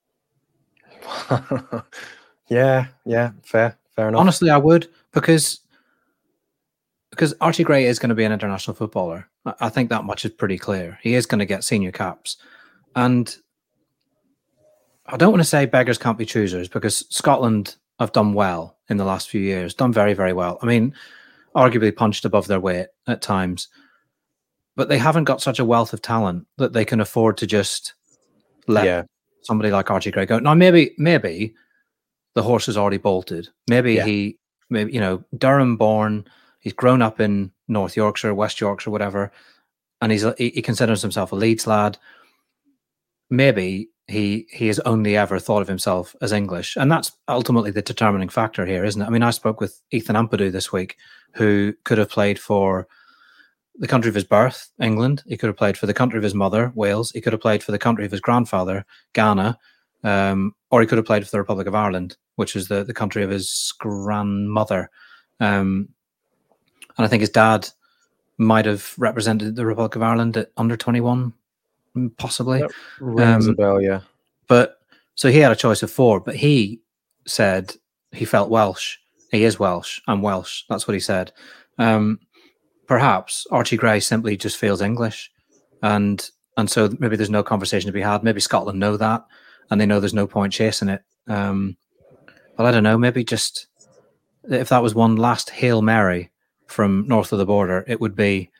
yeah, fair enough. Honestly, I would, because Archie Gray is going to be an international footballer. I think that much is pretty clear. He is going to get senior caps, and I don't want to say beggars can't be choosers, because Scotland have done well in the last few years, done very, very well. I mean, arguably punched above their weight at times, but they haven't got such a wealth of talent that they can afford to just let somebody like Archie Gray go. Now, maybe the horse has already bolted. Maybe Durham born, he's grown up in North Yorkshire, West Yorkshire, whatever, and he considers himself a Leeds lad. Maybe he has only ever thought of himself as English, and that's ultimately the determining factor here, isn't it? I mean, I spoke with Ethan Ampadu this week, who could have played for the country of his birth, England. He could have played for the country of his mother, Wales. He could have played for the country of his grandfather, Ghana, or he could have played for the Republic of Ireland, which is the country of his grandmother. And I think his dad might have represented the Republic of Ireland at under 21, possibly. That rings a bell, yeah. But so he had a choice of four, but he said he felt Welsh. He is Welsh. I'm Welsh. That's what he said. Perhaps Archie Gray simply just feels English, and so maybe there's no conversation to be had. Maybe Scotland know that, and they know there's no point chasing it. But I don't know. Maybe just if that was one last Hail Mary from north of the border, it would be,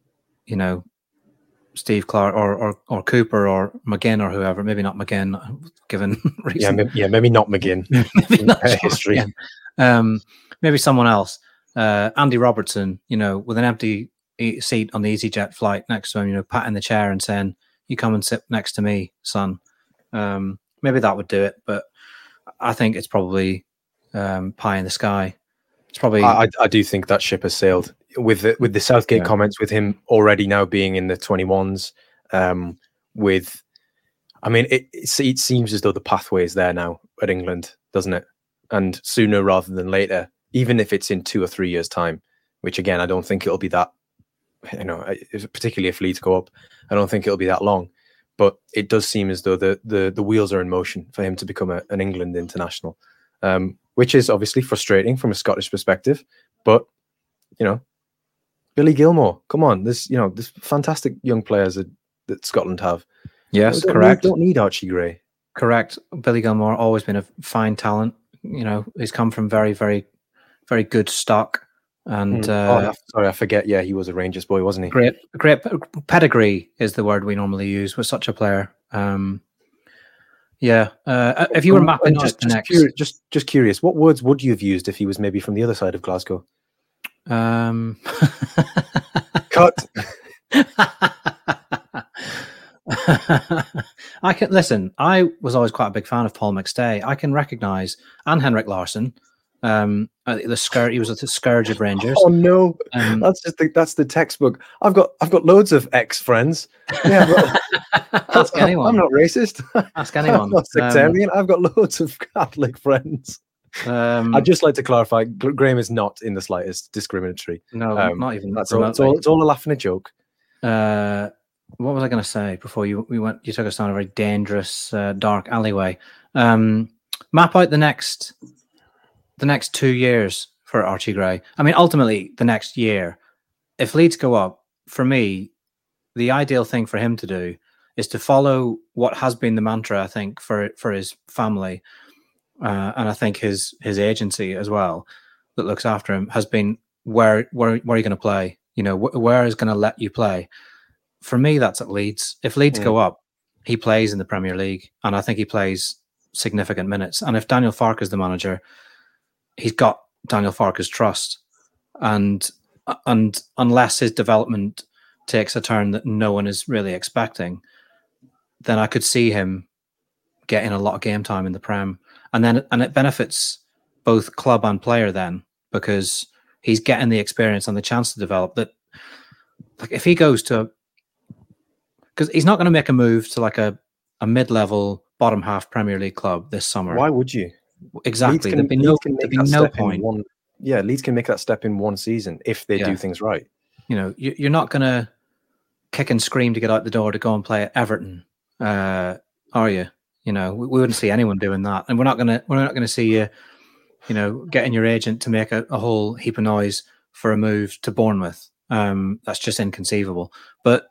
Steve Clarke or Cooper or McGinn or whoever. Maybe not McGinn, given reason. Maybe not McGinn. Maybe not history. Maybe someone else. Andy Robertson, with an empty seat on the EasyJet flight next to him, patting the chair and saying, "You come and sit next to me, son." Maybe that would do it, but I think it's probably pie in the sky. It's probably. I do think that ship has sailed with the Southgate comments, with him already now being in the 21s. It seems as though the pathway is there now at England, doesn't it? And sooner rather than later, even if it's in 2 or 3 years' time, which again I don't think it'll be that. Particularly if Leeds go up, I don't think it'll be that long. But it does seem as though the wheels are in motion for him to become an England international, which is obviously frustrating from a Scottish perspective. But Billy Gilmour, come on, there's fantastic young players that Scotland have. Yes, correct. Don't need Archie Gray. Correct. Billy Gilmour always been a fine talent. He's come from very, very, very good stock. And sorry, I forget. Yeah, he was a Rangers boy, wasn't he? Great pedigree is the word we normally use with such a player. If you were mapping just curious, what words would you have used if he was maybe from the other side of Glasgow? Cut. I can listen. I was always quite a big fan of Paul McStay. I can recognise, and Henrik Larsson. He was the scourge of Rangers. Oh no, that's the textbook. I've got loads of ex-friends. Yeah, ask anyone. I'm not racist. Ask anyone. I'm not sectarian. I've got loads of Catholic friends. I'd just like to clarify: Graham is not in the slightest discriminatory. No, not even. That's all. It's all a laugh and a joke. What was I going to say before you took us down a very dangerous dark alleyway? Map out the next 2 years for Archie Gray. I mean, ultimately, the next year. If Leeds go up, for me, the ideal thing for him to do is to follow what has been the mantra, I think, for his family, and I think his agency as well, that looks after him, has been where are you going to play? Where is going to let you play? For me, that's at Leeds. If Leeds go up, he plays in the Premier League, and I think he plays significant minutes. And if Daniel Farke is the manager, he's got Daniel Farke's trust, and unless his development takes a turn that no one is really expecting, then I could see him getting a lot of game time in the Prem, and it benefits both club and player then, because he's getting the experience and the chance to develop. That, like, if he goes to, because he's not going to make a move to like a mid-level bottom half Premier League club this summer. Why would you? Exactly. There'd be no point. Leeds can make that step in one season if they do things right. You're not going to kick and scream to get out the door to go and play at Everton, are you? We wouldn't see anyone doing that, and we're not going to see you, getting your agent to make a whole heap of noise for a move to Bournemouth. That's just inconceivable. But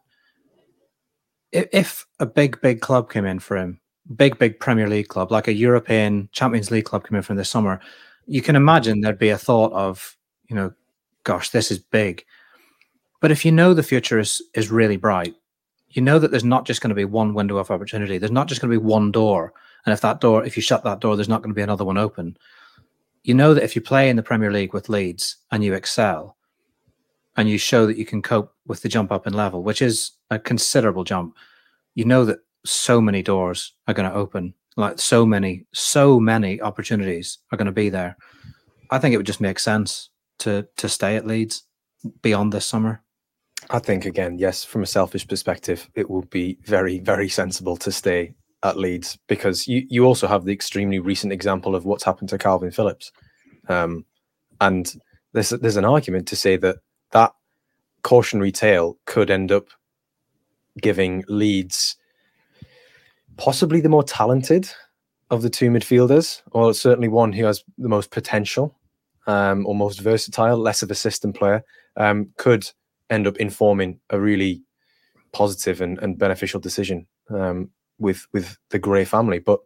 if a big club came in for him, big Premier League club, like a European Champions League club came in for him this summer, you can imagine there'd be a thought of, gosh, this is big. But if the future is really bright, that there's not just going to be one window of opportunity. There's not just going to be one door. And if you shut that door, there's not going to be another one open. That if you play in the Premier League with Leeds and you excel and you show that you can cope with the jump up in level, which is a considerable jump, that so many doors are going to open, like so many opportunities are going to be there. I think it would just make sense to stay at Leeds beyond this summer. I think, again, yes, from a selfish perspective, it would be very, very sensible to stay at Leeds, because you also have the extremely recent example of what's happened to Calvin Phillips. And there's an argument to say that cautionary tale could end up giving Leeds possibly the more talented of the two midfielders, or certainly one who has the most potential, or most versatile, less of a system player, could end up informing a really positive and beneficial decision with the Gray family. But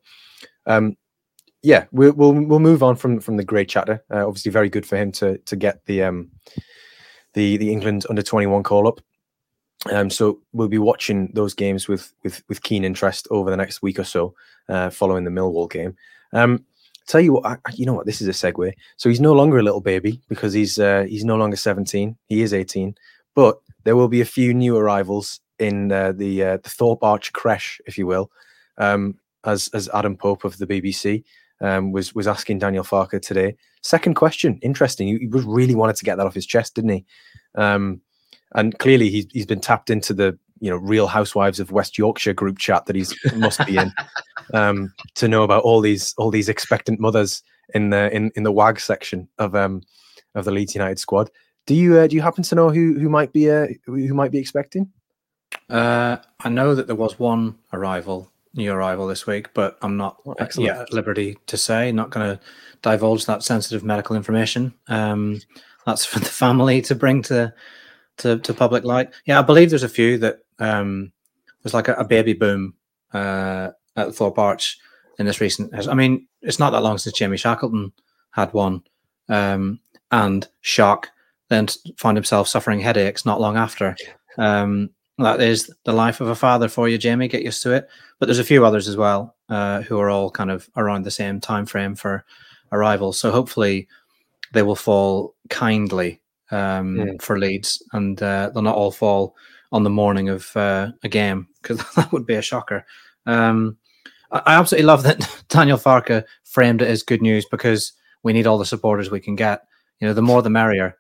we'll move on from the Gray chatter. Obviously, very good for him to get the England under-21 call up. So we'll be watching those games with keen interest over the next week or so, following the Millwall game. Tell you what, this is a segue. So he's no longer a little baby, because he's no longer 17. He is 18. But there will be a few new arrivals in the Thorpe Arch creche, if you will, as Adam Pope of the BBC was asking Daniel Farke today. Second question, interesting. He really wanted to get that off his chest, didn't he? And clearly he's been tapped into the Real Housewives of West Yorkshire group chat that he must be in to know about all these expectant mothers in the WAG section of the Leeds United squad. Do you happen to know who might be expecting? I know that there was one new arrival this week, but I'm not yet at liberty to say. Not going to divulge that sensitive medical information. That's for the family to bring to public light. Yeah, I believe there's a few that there's like a baby boom at Thorpe Arch in this recent. I mean, it's not that long since Jamie Shackleton had one, and shock, then found himself suffering headaches not long after. That is the life of a father for you, Jamie. Get used to it. But there's a few others as well who are all kind of around the same time frame for arrival. So hopefully they will fall kindly for Leeds, and they'll not all fall on the morning of a game, because that would be a shocker. I absolutely love that Daniel Farke framed it as good news, because we need all the supporters we can get. The more the merrier.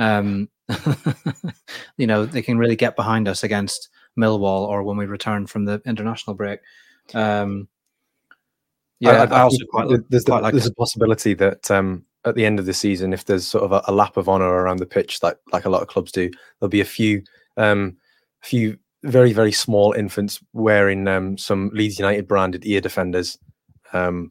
They can really get behind us against Millwall or when we return from the international break. I also there's a possibility that at the end of the season, if there's sort of a lap of honour around the pitch, like a lot of clubs do, there'll be a few very, very small infants wearing some Leeds United branded ear defenders. That'll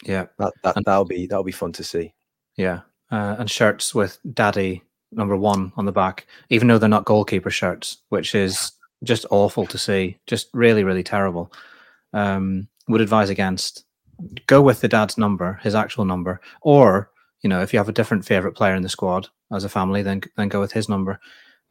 be fun to see. Yeah, and shirts with Daddy number 1 on the back, even though they're not goalkeeper shirts, which is just awful to see. Just really, really terrible. Would advise against. Go with the dad's number, his actual number, or if you have a different favorite player in the squad as a family, then go with his number.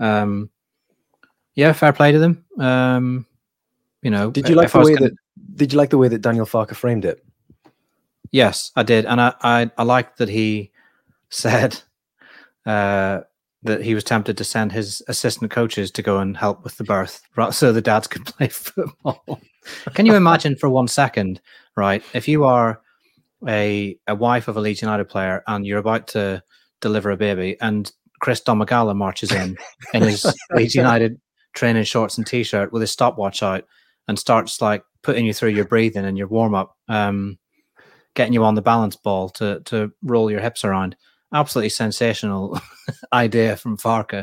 Fair play to them. Did you like the way that Daniel Farke framed it? Yes, I did, and I liked that he said that he was tempted to send his assistant coaches to go and help with the birth, so the dads could play football. Can you imagine for 1 second, right? If you are a wife of a Leeds United player and you're about to deliver a baby, and Chris Domagala marches in his Leeds United training shorts and t-shirt with his stopwatch out and starts like putting you through your breathing and your warm-up, getting you on the balance ball to roll your hips around. Absolutely sensational idea from Farke.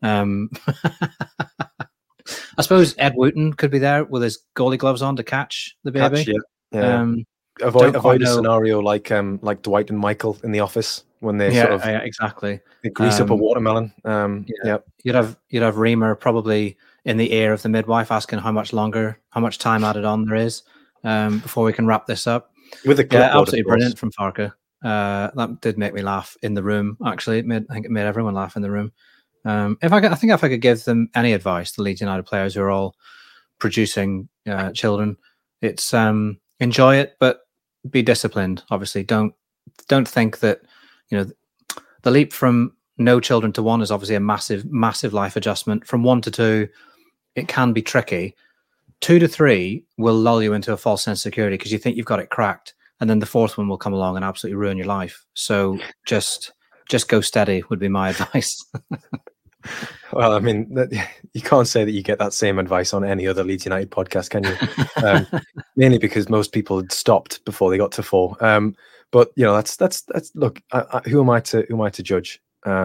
I suppose Ed Wooten could be there with his goalie gloves on to catch the baby. Avoid a scenario like Dwight and Michael in The Office when they exactly they grease up a watermelon. You'd have Reamer probably in the ear of the midwife asking how much time added on there is before we can wrap this up. With a absolutely brilliant from Farke. That did make me laugh in the room. Actually, I think it made everyone laugh in the room. If I could give them any advice, the Leeds United players who are all producing children, it's enjoy it, but be disciplined. Obviously, don't think that the leap from no children to 1 is obviously a massive life adjustment. From 1 to 2, it can be tricky. 2 to 3 will lull you into a false sense of security because you think you've got it cracked. And then the 4th one will come along and absolutely ruin your life. So just go steady would be my advice. Well, I mean, you can't say that you get that same advice on any other Leeds United podcast, can you? Mainly because most people had stopped before they got to 4. But that's look. Who am I to judge?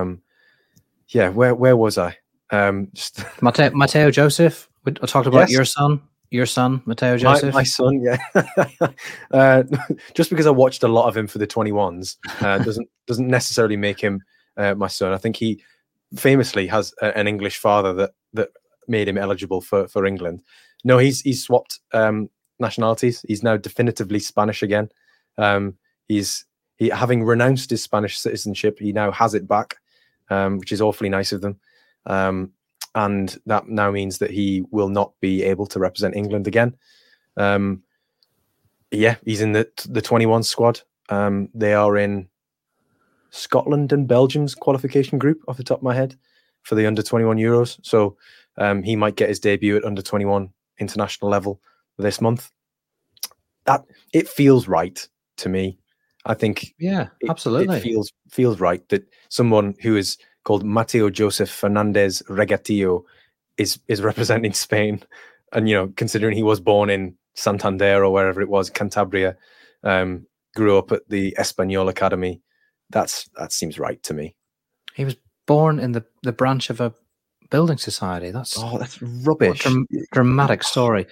Where was I? Just Mateo Joseph. I talked about your son, Mateo Joseph. My son, yeah. Just because I watched a lot of him for the 21s doesn't necessarily make him my son. I think he famously has an English father that made him eligible for England. No, he's swapped nationalities. He's now definitively Spanish again. He having renounced his Spanish citizenship, he now has it back, which is awfully nice of them. And that now means that he will not be able to represent England again. He's in the 21 squad. They are in Scotland and Belgium's qualification group off the top of my head. for the under-21 Euros. So he might get his debut at under-21 international level this month. That it feels right to me. I think absolutely. It feels right that someone who is called Mateo Joseph Fernandez Regatillo is representing Spain, and considering he was born in Santander or wherever it was, Cantabria, grew up at the Espanyol Academy. That seems right to me. He was born in the branch of a building society. That's rubbish. Dramatic story.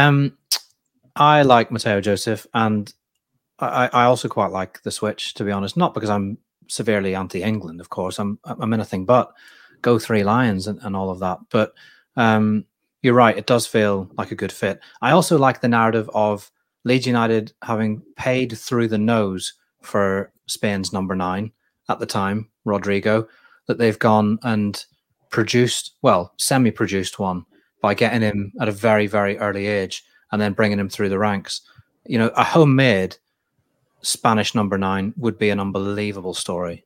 I like Mateo Joseph, and I also quite like the switch, to be honest. Not because I'm severely anti-England, of course. I'm anything but go Three Lions and all of that. But you're right, it does feel like a good fit. I also like the narrative of Leeds United having paid through the nose for Spain's number 9 at the time, Rodrigo, that they've gone and semi-produced one by getting him at a very, very early age and then bringing him through the ranks. A homemade Spanish number 9 would be an unbelievable story.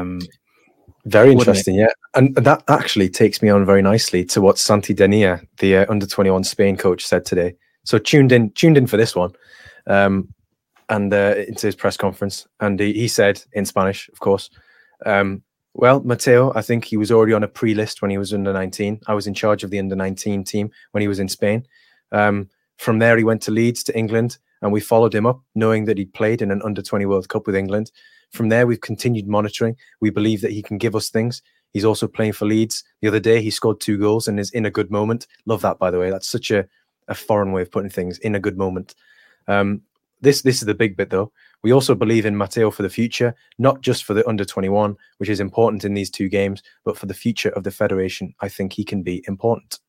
Very interesting, yeah. And that actually takes me on very nicely to what Santi Denia, the under-21 Spain coach, said today. So tuned in for this one, and into his press conference, and he said in Spanish, of course, well, Mateo, I think he was already on a pre-list when he was under 19. I was in charge of the under 19 team when he was in Spain. From there, he went to Leeds, to England, and we followed him up, knowing that he'd played in an under-20 World Cup with England. From there, we've continued monitoring. We believe that he can give us things. He's also playing for Leeds. The other day, he scored 2 goals and is in a good moment. Love that, by the way. That's such a foreign way of putting things, in a good moment. This is the big bit, though. We also believe in Mateo for the future, not just for the under-21, which is important in these 2 games, but for the future of the federation. I think he can be important.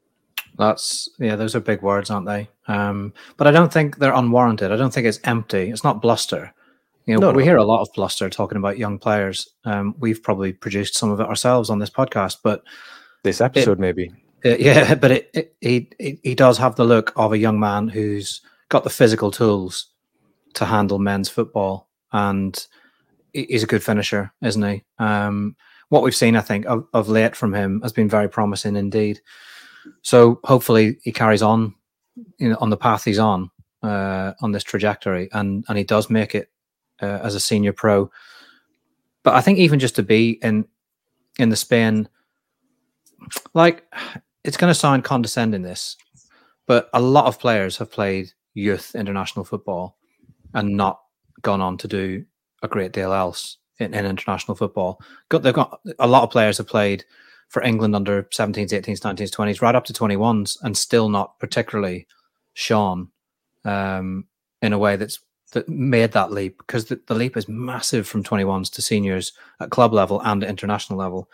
Those are big words, aren't they? But I don't think they're unwarranted. I don't think it's empty. It's not bluster. We hear a lot of bluster talking about young players. We've probably produced some of it ourselves on this podcast, but this episode maybe. But he does have the look of a young man who's got the physical tools to handle men's football, and he's a good finisher, isn't he? What we've seen, I think, of late from him has been very promising indeed. So hopefully he carries on, on the path he's on this trajectory, and he does make it as a senior pro. But I think even just to be in the Spain, like, it's going to sound condescending, this, but a lot of players have played youth international football and not gone on to do a great deal else in international football. They've got a lot of players have played for England under 17s, 18s, 19s, 20s, right up to 21s, and still not particularly shone in a way that made that leap, because the leap is massive from 21s to seniors at club level and at international level.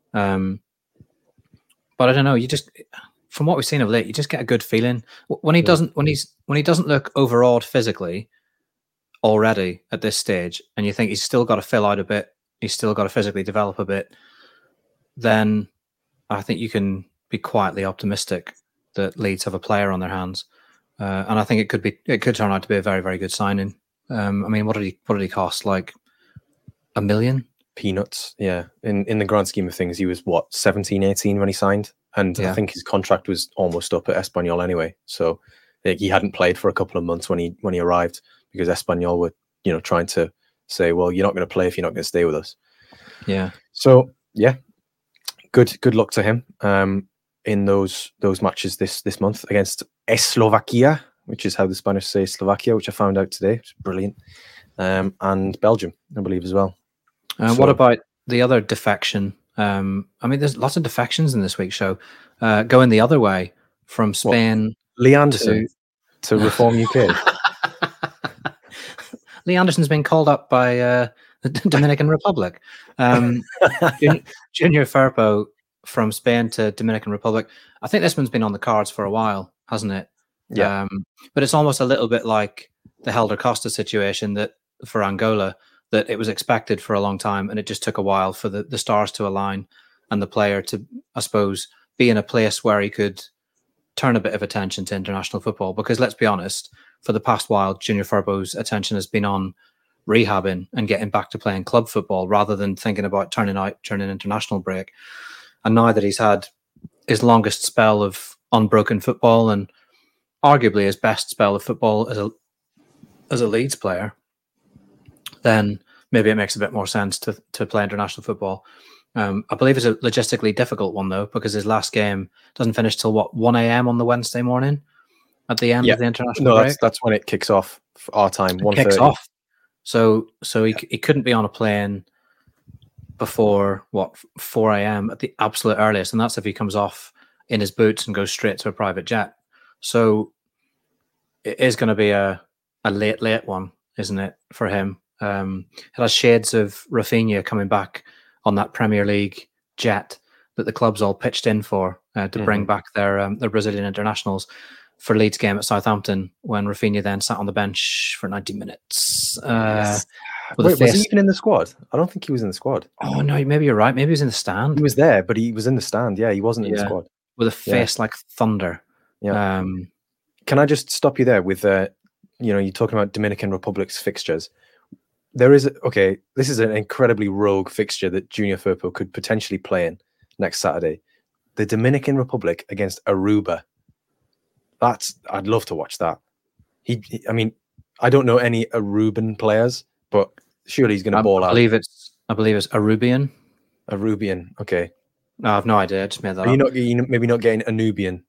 But I don't know, you just, from what we've seen of late, you just get a good feeling when he doesn't look overawed physically already at this stage, and you think he's still got to fill out a bit, he's still got to physically develop a bit, then I think you can be quietly optimistic that Leeds have a player on their hands, and I think it could turn out to be a very, very good signing. I mean, what did he cost? Like $1 million? Peanuts, yeah. In the grand scheme of things, he was 17, 18 when he signed, and I think his contract was almost up at Espanyol anyway. So he hadn't played for a couple of months when he arrived, because Espanyol were trying to say, well, you're not going to play if you're not going to stay with us. Yeah. So yeah. Good luck to him in those matches this month against Slovakia, which is how the Spanish say Slovakia, which I found out today. It's brilliant. And Belgium, I believe, as well. What about the other defection? I mean, there's lots of defections in this week's show. Going the other way from Spain. Lee Anderson to Reform UK. Lee Anderson's been called up by the Dominican Republic. Junior Firpo from Spain to Dominican Republic. I think this one's been on the cards for a while, hasn't it? Yeah. But it's almost a little bit like the Helder Costa situation that for Angola, that it was expected for a long time, and it just took a while for the stars to align and the player to, I suppose, be in a place where he could turn a bit of attention to international football. Because let's be honest, for the past while, Junior Firpo's attention has been on rehabbing and getting back to playing club football rather than thinking about turning international break. And now that he's had his longest spell of unbroken football and arguably his best spell of football as a Leeds player, then maybe it makes a bit more sense to play international football. I believe it's a logistically difficult one, though, because his last game doesn't finish till 1 a.m. on the Wednesday morning at the end of the international break. That's when it kicks off for our time. 1:30. Kicks off. So he couldn't be on a plane before 4 a.m. at the absolute earliest, and that's if he comes off in his boots and goes straight to a private jet. So it is going to be a late one, isn't it, for him? It has shades of Rafinha coming back on that Premier League jet that the clubs all pitched in for to bring back their Brazilian internationals for Leeds game at Southampton, when Rafinha then sat on the bench for 90 minutes. Wait, was he even in the squad? I don't think he was in the squad. Oh, no, maybe you're right. Maybe he was in the stand. He was there, but he was in the stand. Yeah, he wasn't in the squad. With a face like thunder. Yeah. Can I just stop you there with, you're talking about Dominican Republic's fixtures. This is an incredibly rogue fixture that Junior Firpo could potentially play in next Saturday. The Dominican Republic against Aruba. I'd love to watch that. I don't know any Aruban players, but surely he's going to ball out. I believe it's Arubian. Arubian, okay. No, I have no idea. I just made that up. You're maybe not getting a Nubian.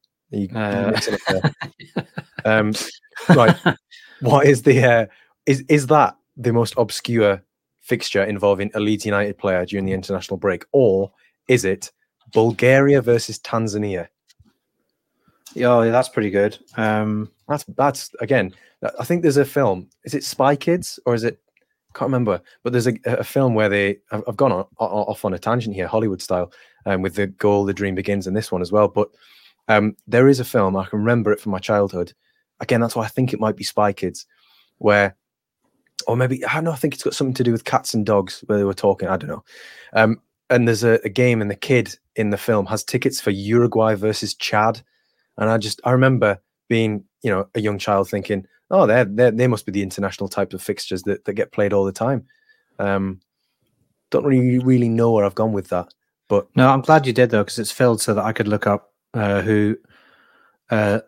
Right. What is the is that the most obscure fixture involving a Leeds United player during the international break, or is it Bulgaria versus Tanzania? Yeah, that's pretty good. That's again. I think there's a film. Is it Spy Kids or is it? Can't remember. But there's a film where I've gone off on a tangent here, Hollywood style, with the goal, the dream begins, and this one as well. But there is a film, I can remember it from my childhood. Again, that's why I think it might be Spy Kids, or maybe I don't know. I think it's got something to do with cats and dogs where they were talking. I don't know. And there's a game, and the kid in the film has tickets for Uruguay versus Chad. And I remember being, a young child thinking, oh, they must be the international type of fixtures that get played all the time. Don't really know where I've gone with that. But no, I'm glad you did, though, because it's filled so that I could look up who the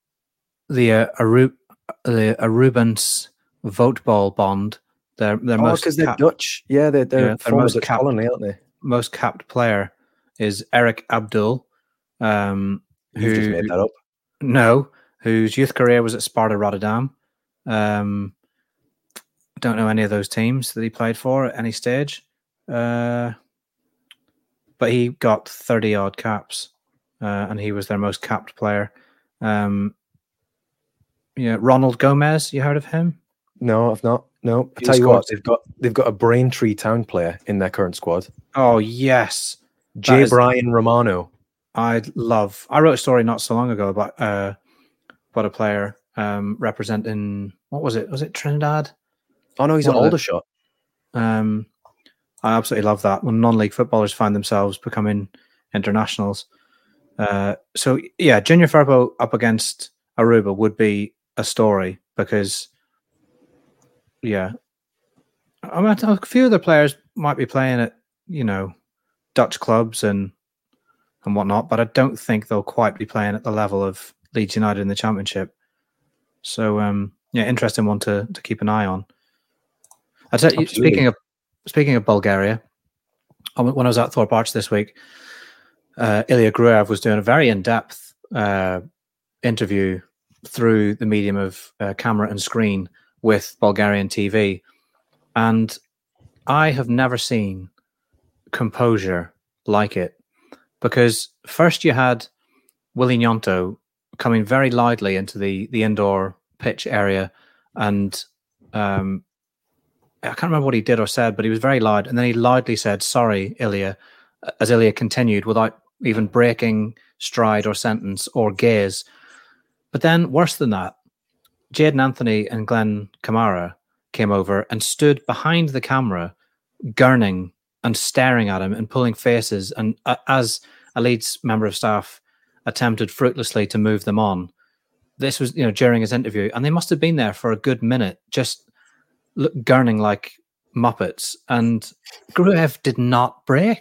Arubans vote ball bond. They're most because they're Dutch. Yeah, they're most capped colony, aren't they? Most capped player is Eric Abdul. You just made that up. No, whose youth career was at Sparta Rotterdam. Don't know any of those teams that he played for at any stage. But he got 30 odd caps, and he was their most capped player. Ronald Gomez, you heard of him? No, I've not. No, I tell you what, they've got a Braintree Town player in their current squad. Oh yes, Brian Romano. I wrote a story not so long ago about a player representing, what was it? Was it Trinidad? Oh no, he's an Aldershot. I absolutely love that when non-league footballers find themselves becoming internationals. So yeah, Junior Firpo up against Aruba would be a story because, a few of the players might be playing at Dutch clubs and whatnot, but I don't think they'll quite be playing at the level of Leeds United in the Championship. So, interesting one to keep an eye on. I tell you, speaking of Bulgaria, when I was at Thorpe Arch this week, Ilya Gruev was doing a very in-depth interview through the medium of camera and screen with Bulgarian TV, and I have never seen composure like it. Because first you had Willy Gnonto coming very loudly into the indoor pitch area, and I can't remember what he did or said, but he was very loud, and then he loudly said, "Sorry, Ilya," as Ilya continued without even breaking stride or sentence or gaze. But then, worse than that, Jayden Anthony and Glenn Kamara came over and stood behind the camera, gurning and staring at him and pulling faces, and as a Leeds member of staff attempted fruitlessly to move them on. This was, during his interview, and they must have been there for a good minute, just gurning like Muppets. And Gruev did not break.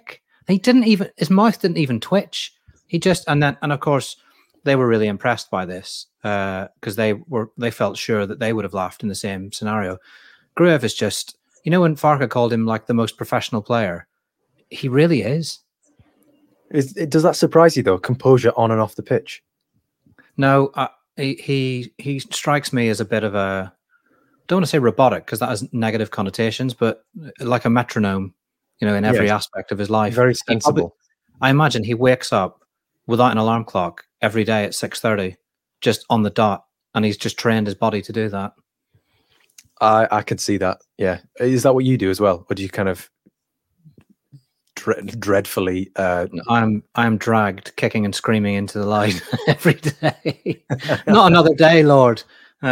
He didn't even, his mouth didn't even twitch. He just, and of course, they were really impressed by this because they felt sure that they would have laughed in the same scenario. Gruev is just, when Farke called him like the most professional player, he really is. Does that surprise you though? Composure on and off the pitch? No, he strikes me as a bit of a, don't want to say robotic because that has negative connotations, but like a metronome, in every aspect of his life. Very sensible. I imagine he wakes up without an alarm clock every day at 6:30, just on the dot, and he's just trained his body to do that. I could see that. Yeah, is that what you do as well, or do you kind of dreadfully? I'm dragged kicking and screaming into the light every day. Not another day, Lord.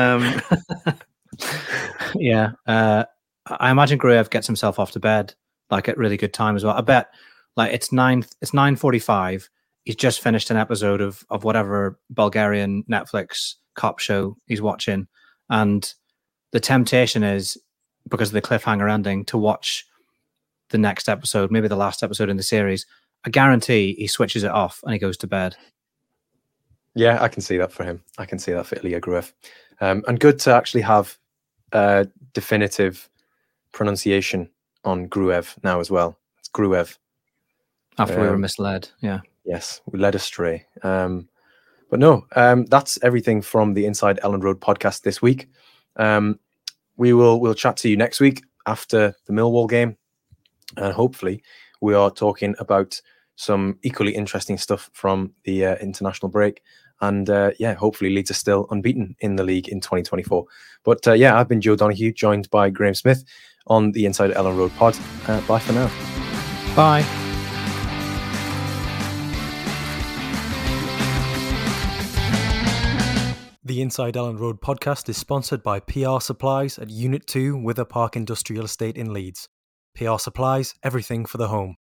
Yeah, I imagine Gruev gets himself off to bed like at really good time as well. I bet like it's 9:45. He's just finished an episode of whatever Bulgarian Netflix cop show he's watching, and the temptation is, because of the cliffhanger ending, to watch the next episode, maybe the last episode in the series. I guarantee he switches it off and he goes to bed. Yeah, I can see that for him. I can see that for Ilya Gruev. And good to actually have definitive pronunciation on Gruev now as well. It's Gruev. After we were misled, yeah. Yes, we led astray. But no, that's everything from the Inside Elland Road podcast this week. We'll chat to you next week after the Millwall game, and hopefully we are talking about some equally interesting stuff from the international break. And hopefully Leeds are still unbeaten in the league in 2024. But I've been Joe Donoghue, joined by Graham Smith on the Inside Elland Road pod. Bye for now. Bye. The Inside Elland Road podcast is sponsored by PR Supplies at Unit 2 Wither Park Industrial Estate in Leeds. PR Supplies, everything for the home.